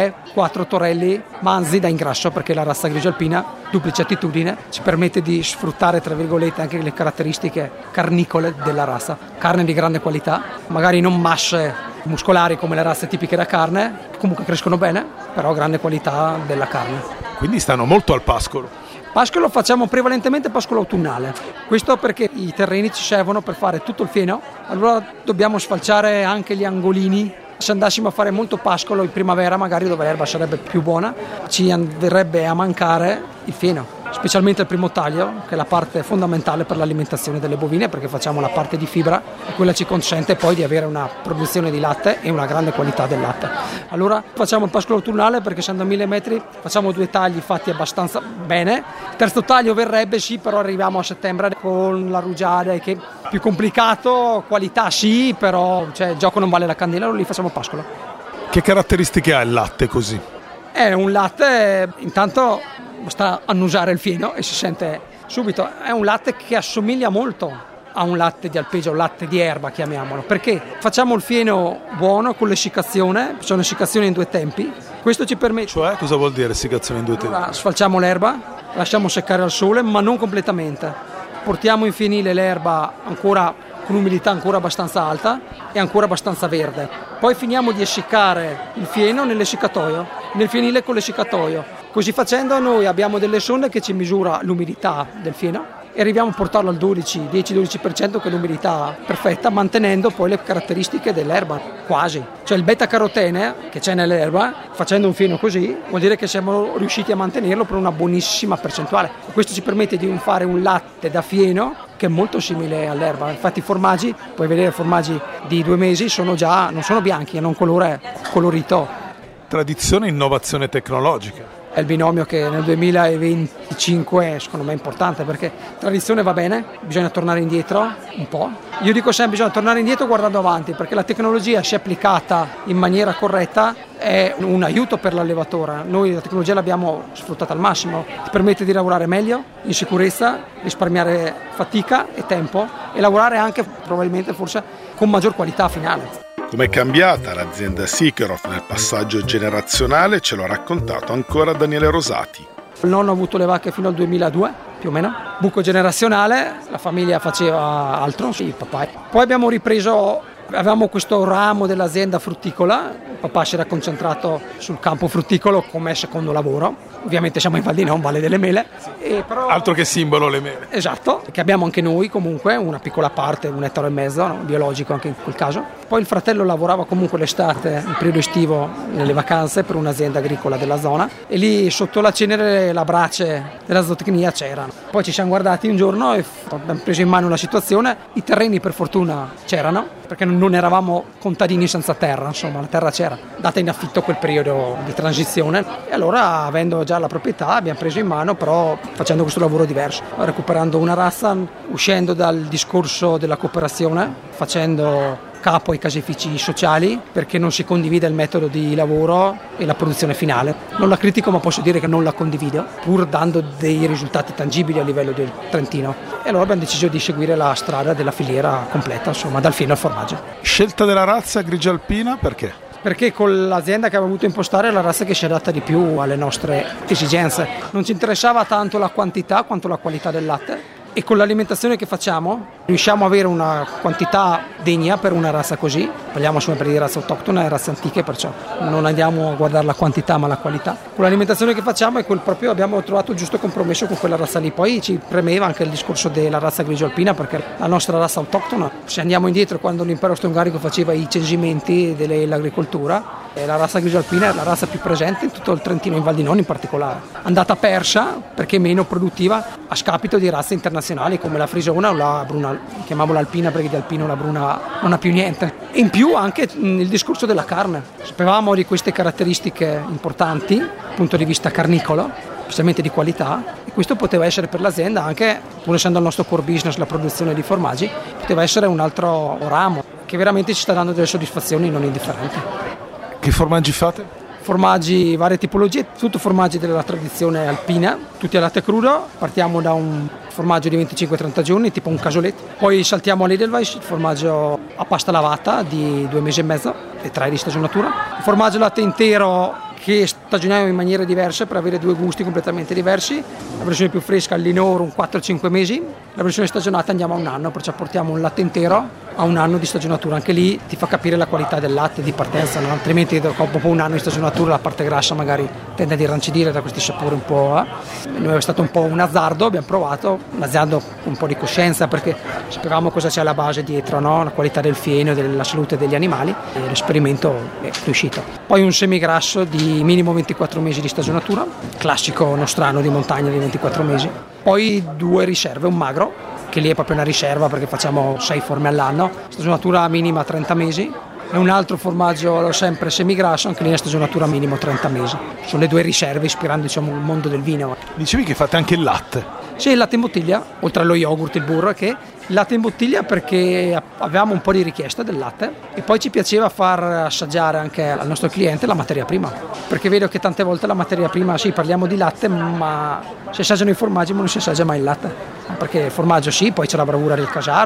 3-4 torelli manzi da ingrasso, perché la razza grigio alpina, duplice attitudine, ci permette di sfruttare, tra virgolette, anche le caratteristiche carnicole della razza. Carne di grande qualità, magari non masse muscolari come le razze tipiche da carne, comunque crescono bene, però grande qualità della carne.
Quindi stanno molto al pascolo.
Pascolo facciamo prevalentemente pascolo autunnale, questo perché i terreni ci servono per fare tutto il fieno, allora dobbiamo sfalciare anche gli angolini. Se andassimo a fare molto pascolo in primavera, magari dove l'erba sarebbe più buona, ci verrebbe a mancare il fieno, specialmente il primo taglio, che è la parte fondamentale per l'alimentazione delle bovine, perché facciamo la parte di fibra e quella ci consente poi di avere una produzione di latte e una grande qualità del latte. Allora facciamo il pascolo autunnale, perché essendo a 1000 metri facciamo 2 tagli fatti abbastanza bene. Il terzo taglio verrebbe, sì, però arriviamo a settembre con la rugiada, che è più complicato, qualità sì, però il gioco non vale la candela, allora lì facciamo pascolo.
Che caratteristiche ha il latte così?
È un latte, intanto basta annusare il fieno e si sente subito, è un latte che assomiglia molto a un latte di alpeggio, un latte di erba chiamiamolo, perché facciamo il fieno buono con l'essiccazione, sono essiccazioni in 2 tempi, questo ci permette...
Cioè, cosa vuol dire essiccazione in 2 tempi?
Allora, sfalciamo l'erba, lasciamo seccare al sole, ma non completamente, portiamo in fienile l'erba ancora con umidità ancora abbastanza alta e ancora abbastanza verde. Poi finiamo di essiccare il fieno nell'essiccatoio, nel fienile con l'essiccatoio. Così facendo noi abbiamo delle sonde che ci misura l'umidità del fieno e arriviamo a portarlo al 10-12% che è l'umidità perfetta, mantenendo poi le caratteristiche dell'erba, quasi. Cioè il beta-carotene che c'è nell'erba, facendo un fieno così, vuol dire che siamo riusciti a mantenerlo per una buonissima percentuale. Questo ci permette di fare un latte da fieno che è molto simile all'erba. Infatti i formaggi, puoi vedere formaggi di 2 mesi, non sono bianchi, hanno un colore colorito.
Tradizione e innovazione tecnologica.
È il binomio che nel 2025 secondo me è importante, perché tradizione va bene, bisogna tornare indietro un po'. Io dico sempre bisogna tornare indietro guardando avanti, perché la tecnologia, se applicata in maniera corretta, è un aiuto per l'allevatore. Noi la tecnologia l'abbiamo sfruttata al massimo, ti permette di lavorare meglio, in sicurezza, risparmiare fatica e tempo e lavorare anche probabilmente forse con maggior qualità finale.
Com'è cambiata l'azienda Sykerof nel passaggio generazionale ce l'ha raccontato ancora Daniele Rosati.
Il nonno ha avuto le vacche fino al 2002, più o meno. Buco generazionale, la famiglia faceva altro, sì, il papà. Poi abbiamo ripreso, avevamo questo ramo dell'azienda frutticola, il papà si era concentrato sul campo frutticolo come secondo lavoro. Ovviamente siamo in Val di Non, Valle delle Mele. Però...
Altro che simbolo le mele.
Esatto, che abbiamo anche noi comunque, una piccola parte, 1,5 ettari, no? Biologico anche in quel caso. Poi il fratello lavorava comunque l'estate, il periodo estivo, nelle vacanze per un'azienda agricola della zona e lì sotto la cenere la brace della zootecnia c'erano. Poi ci siamo guardati un giorno e abbiamo preso in mano la situazione, i terreni per fortuna c'erano, perché non eravamo contadini senza terra, insomma la terra c'era, data in affitto quel periodo di transizione e allora avendo già la proprietà abbiamo preso in mano, però facendo questo lavoro diverso, recuperando una razza, uscendo dal discorso della cooperazione, facendo capo ai caseifici sociali perché non si condivide il metodo di lavoro e la produzione finale. Non la critico, ma posso dire che non la condivido, pur dando dei risultati tangibili a livello del Trentino. E allora abbiamo deciso di seguire la strada della filiera completa, insomma, dal fieno al formaggio.
Scelta della razza grigia alpina, perché?
Perché con l'azienda che aveva voluto impostare è la razza che si adatta di più alle nostre esigenze. Non ci interessava tanto la quantità quanto la qualità del latte. E con l'alimentazione che facciamo riusciamo ad avere una quantità degna per una razza così. Parliamo sempre di razze autoctone e razze antiche, perciò non andiamo a guardare la quantità ma la qualità. Con l'alimentazione che facciamo è quel proprio, abbiamo trovato il giusto compromesso con quella razza lì. Poi ci premeva anche il discorso della razza grigio alpina, perché la nostra razza autoctona, se andiamo indietro quando l'impero austro-ungarico faceva i censimenti dell'agricoltura, la razza grigio alpina è la razza più presente in tutto il Trentino, in Val di Non in particolare. Andata persa perché meno produttiva a scapito di razze internazionali come la frisona o la bruna, chiamiamola alpina perché di alpino la bruna non ha più niente. E in più anche il discorso della carne. Sapevamo di queste caratteristiche importanti dal punto di vista carnicolo, specialmente di qualità, e questo poteva essere per l'azienda anche, pur essendo il nostro core business la produzione di formaggi, poteva essere un altro ramo che veramente ci sta dando delle soddisfazioni non indifferenti.
Che formaggi fate?
Formaggi, varie tipologie, tutto formaggi della tradizione alpina, tutti a latte crudo. Partiamo da un formaggio di 25-30 giorni, tipo un casoletto. Poi saltiamo all'Edelweiss, il formaggio a pasta lavata di 2 mesi e mezzo e 3 di stagionatura. Il formaggio latte intero che stagioniamo in maniere diverse per avere 2 gusti completamente diversi. La versione più fresca all'Inoro un 4-5 mesi, la versione stagionata andiamo a 1 anno, perciò portiamo un latte intero a 1 anno di stagionatura. Anche lì ti fa capire la qualità del latte di partenza, no? Altrimenti dopo 1 anno di stagionatura la parte grassa magari tende ad irrancidire da questi sapori un po'. Noi è stato un po' un azzardo, abbiamo provato, un azzardo con un po' di coscienza perché sapevamo cosa c'è alla base dietro, no? La qualità del fieno, della salute degli animali, e l'esperimento è riuscito. Poi un semigrasso di minimo 24 mesi di stagionatura, classico nostrano di montagna di 24 mesi. Poi 2 riserve, un magro, che lì è proprio una riserva perché facciamo 6 forme all'anno, stagionatura minima 30 mesi, e un altro formaggio sempre semigrasso, anche lì una stagionatura minimo 30 mesi. Sono le 2 riserve ispirando, diciamo, il mondo del vino.
Dicevi che fate anche il latte.
Sì, il latte in bottiglia, oltre allo yogurt, il burro, che il latte in bottiglia perché avevamo un po' di richiesta del latte e poi ci piaceva far assaggiare anche al nostro cliente la materia prima, perché vedo che tante volte la materia prima, sì, parliamo di latte, ma si assaggiano i formaggi ma non si assaggia mai il latte, perché il formaggio sì, poi c'è la bravura del casaro, no?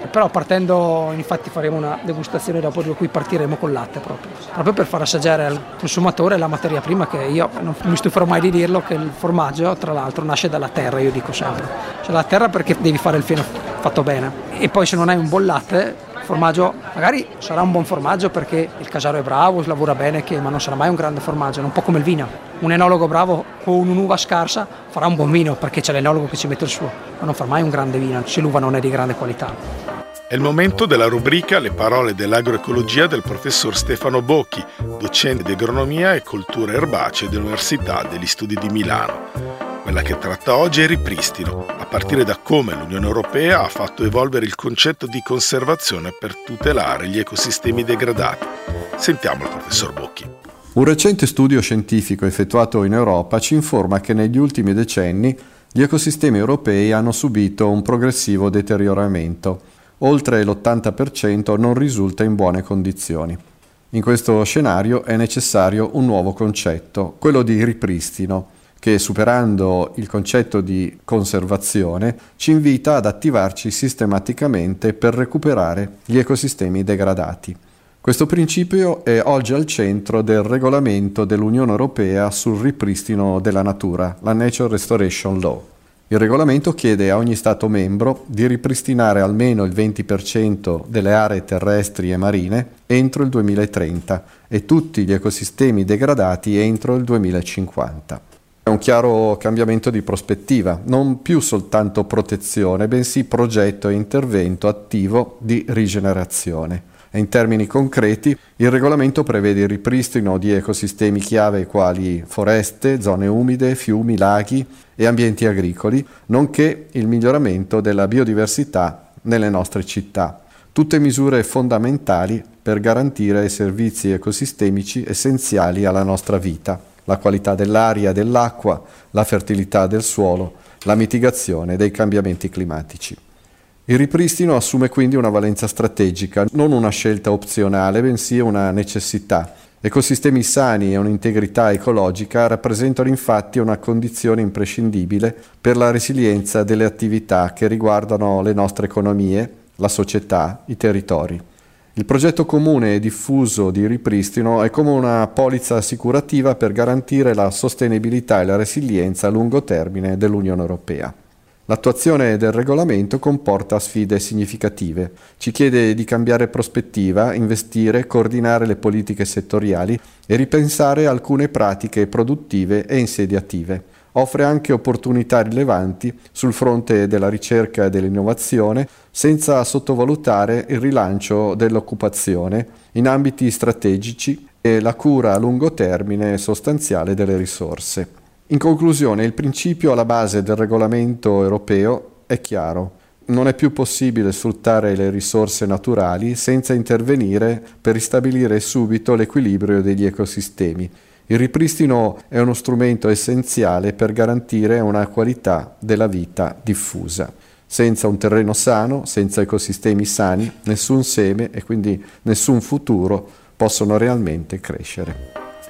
Però partendo, infatti faremo una degustazione dopo, da cui partiremo col latte proprio per far assaggiare al consumatore la materia prima, che io non mi stuferò mai di dirlo, che il formaggio tra l'altro nasce dalla terra, io dico sempre. Cioè la terra, perché devi fare il fieno fatto bene, e poi se non hai un buon latte, il formaggio magari sarà un buon formaggio perché il casaro è bravo, lavora bene, ma non sarà mai un grande formaggio, è un po' come il vino. Un enologo bravo con un'uva scarsa farà un buon vino perché c'è l'enologo che ci mette il suo, ma non farà mai un grande vino se l'uva non è di grande qualità.
È il momento della rubrica Le parole dell'agroecologia del professor Stefano Bocchi, docente di agronomia e colture erbacee dell'Università degli Studi di Milano. Quella che tratta oggi è il ripristino, a partire da come l'Unione Europea ha fatto evolvere il concetto di conservazione per tutelare gli ecosistemi degradati. Sentiamo il professor Bocchi.
Un recente studio scientifico effettuato in Europa ci informa che negli ultimi decenni gli ecosistemi europei hanno subito un progressivo deterioramento. Oltre l'80% non risulta in buone condizioni. In questo scenario è necessario un nuovo concetto, quello di ripristino, che superando il concetto di conservazione ci invita ad attivarci sistematicamente per recuperare gli ecosistemi degradati. Questo principio è oggi al centro del regolamento dell'Unione Europea sul ripristino della natura, la Nature Restoration Law. Il regolamento chiede a ogni Stato membro di ripristinare almeno il 20% delle aree terrestri e marine entro il 2030 e tutti gli ecosistemi degradati entro il 2050. È un chiaro cambiamento di prospettiva, non più soltanto protezione, bensì progetto e intervento attivo di rigenerazione. E in termini concreti, il regolamento prevede il ripristino di ecosistemi chiave quali foreste, zone umide, fiumi, laghi e ambienti agricoli, nonché il miglioramento della biodiversità nelle nostre città. Tutte misure fondamentali per garantire i servizi ecosistemici essenziali alla nostra vita, la qualità dell'aria e dell'acqua, la fertilità del suolo, la mitigazione dei cambiamenti climatici. Il ripristino assume quindi una valenza strategica, non una scelta opzionale, bensì una necessità. Ecosistemi sani e un'integrità ecologica rappresentano infatti una condizione imprescindibile per la resilienza delle attività che riguardano le nostre economie, la società, i territori. Il progetto comune e diffuso di ripristino è come una polizza assicurativa per garantire la sostenibilità e la resilienza a lungo termine dell'Unione Europea. L'attuazione del regolamento comporta sfide significative. Ci chiede di cambiare prospettiva, investire, coordinare le politiche settoriali e ripensare alcune pratiche produttive e insediative. Offre anche opportunità rilevanti sul fronte della ricerca e dell'innovazione, senza sottovalutare il rilancio dell'occupazione in ambiti strategici e la cura a lungo termine sostanziale delle risorse. In conclusione, il principio alla base del regolamento europeo è chiaro. Non è più possibile sfruttare le risorse naturali senza intervenire per ristabilire subito l'equilibrio degli ecosistemi. Il ripristino è uno strumento essenziale per garantire una qualità della vita diffusa. Senza un terreno sano, senza ecosistemi sani, nessun seme e quindi nessun futuro possono realmente crescere.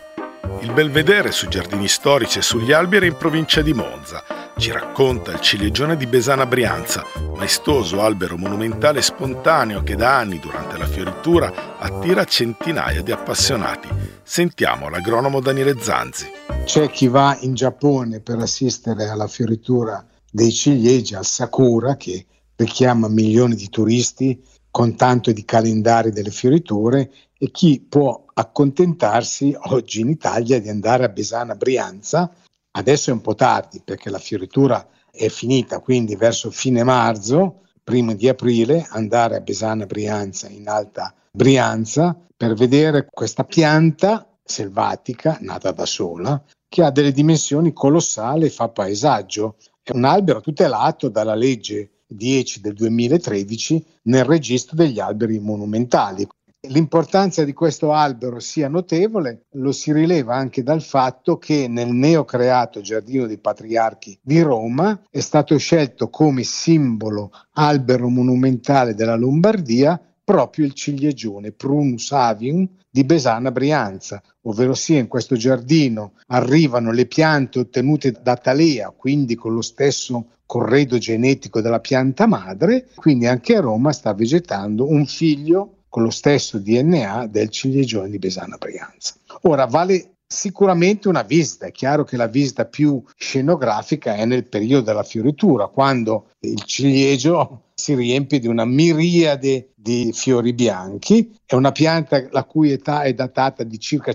Il Belvedere sui giardini storici e sugli alberi in provincia di Monza. Ci racconta il cilieggione di Besana Brianza, maestoso albero monumentale spontaneo che da anni durante la fioritura attira centinaia di appassionati. Sentiamo l'agronomo Daniele Zanzi.
C'è chi va in Giappone per assistere alla fioritura dei ciliegi, al Sakura, che richiama milioni di turisti con tanto di calendari delle fioriture, e chi può accontentarsi oggi in Italia di andare a Besana Brianza. Adesso è un po' tardi perché la fioritura è finita, quindi verso fine marzo, primo di aprile, andare a Besana Brianza in Alta Brianza per vedere questa pianta selvatica nata da sola che ha delle dimensioni colossali e fa paesaggio. È un albero tutelato dalla legge 10 del 2013 nel registro degli alberi monumentali. L'importanza di questo albero sia notevole lo si rileva anche dal fatto che nel neocreato Giardino dei Patriarchi di Roma è stato scelto come simbolo albero monumentale della Lombardia proprio il ciliegione Prunus avium di Besana Brianza, ovvero sia in questo giardino arrivano le piante ottenute da talea, quindi con lo stesso corredo genetico della pianta madre, quindi anche a Roma sta vegetando un figlio con lo stesso DNA del ciliegione di Besana Brianza. Ora vale sicuramente una visita, è chiaro che la visita più scenografica è nel periodo della fioritura, quando il ciliegio si riempie di una miriade di fiori bianchi. È una pianta la cui età è datata di circa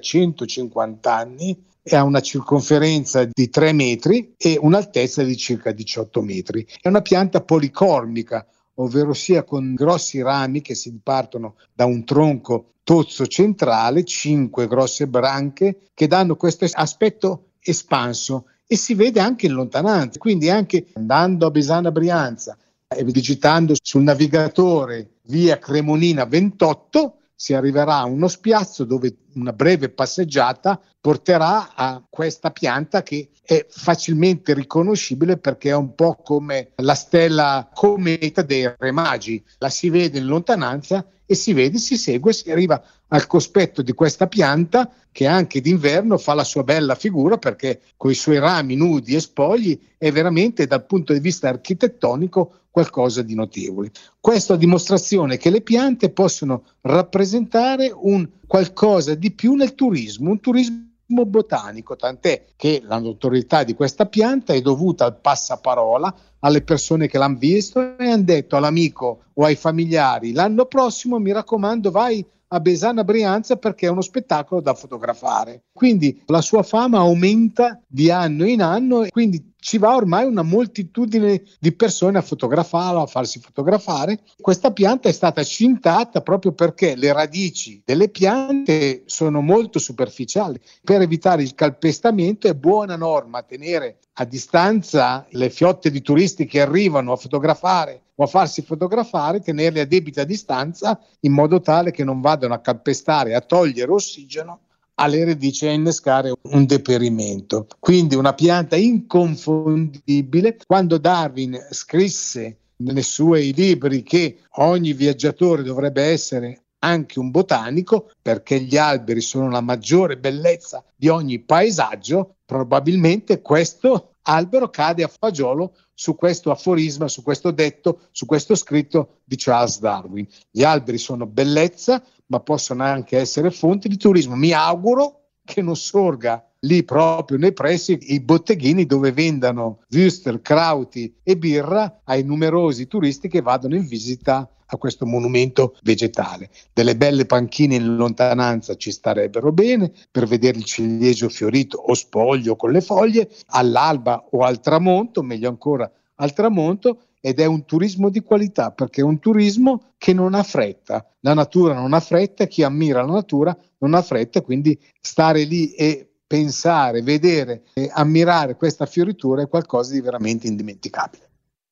150 anni e ha una circonferenza di 3 metri e un'altezza di circa 18 metri. È una pianta policormica, ovvero sia con grossi rami che si partono da un tronco tozzo centrale, 5 grosse branche che danno questo aspetto espanso e si vede anche in lontananza. Quindi anche andando a Besana Brianza e digitando sul navigatore via Cremonina 28 si arriverà a uno spiazzo dove una breve passeggiata porterà a questa pianta che è facilmente riconoscibile perché è un po' come la stella cometa dei Re Magi, la si vede in lontananza e si vede, si segue, si arriva al cospetto di questa pianta che anche d'inverno fa la sua bella figura perché con i suoi rami nudi e spogli è veramente dal punto di vista architettonico qualcosa di notevole. Questo a dimostrazione che le piante possono rappresentare un qualcosa di più nel turismo, un turismo botanico, tant'è che la notorietà di questa pianta è dovuta al passaparola, alle persone che l'hanno visto e hanno detto all'amico o ai familiari: l'anno prossimo mi raccomando vai a Besana Brianza perché è uno spettacolo da fotografare. Quindi la sua fama aumenta di anno in anno e quindi ci va ormai una moltitudine di persone a fotografarla, a farsi fotografare. Questa pianta è stata scintata proprio perché le radici delle piante sono molto superficiali. Per evitare il calpestamento è buona norma tenere a distanza le fiotte di turisti che arrivano a fotografare o a farsi fotografare, tenerle a debita distanza in modo tale che non vadano a calpestare, a togliere ossigeno alle radici e a innescare un deperimento. Quindi una pianta inconfondibile. Quando Darwin scrisse nei suoi libri che ogni viaggiatore dovrebbe essere anche un botanico perché gli alberi sono la maggiore bellezza di ogni paesaggio, probabilmente questo albero cade a fagiolo su questo aforisma, su questo detto, su questo scritto di Charles Darwin. Gli alberi sono bellezza, ma possono anche essere fonte di turismo. Mi auguro che non sorga lì proprio nei pressi i botteghini dove vendano würstel, krauti e birra ai numerosi turisti che vadano in visita a questo monumento vegetale. Delle belle panchine in lontananza ci starebbero bene per vedere il ciliegio fiorito o spoglio con le foglie all'alba o al tramonto, meglio ancora al tramonto, ed è un turismo di qualità perché è un turismo che non ha fretta. La natura non ha fretta, chi ammira la natura non ha fretta, quindi stare lì e pensare, vedere e ammirare questa fioritura è qualcosa di veramente indimenticabile.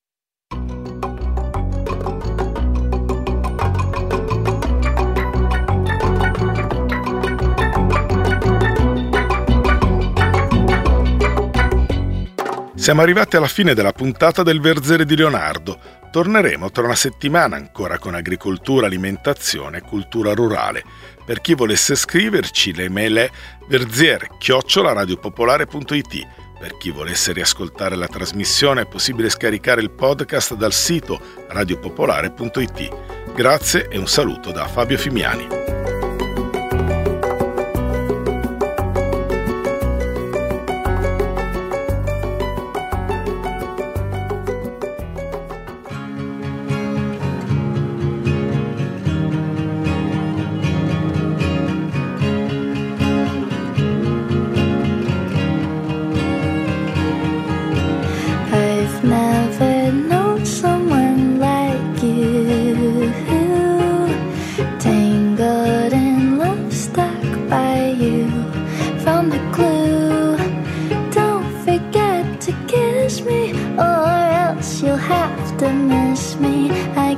Siamo arrivati alla fine della puntata del Verzere di Leonardo. Torneremo tra una settimana ancora con agricoltura, alimentazione e cultura rurale. Per chi volesse scriverci, l'email è verziere@radiopopolare.it. Per chi volesse riascoltare la trasmissione è possibile scaricare il podcast dal sito radiopopolare.it. Grazie e un saluto da Fabio Fimiani.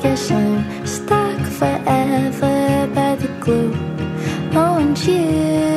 Stuck forever by the glue. Oh, and you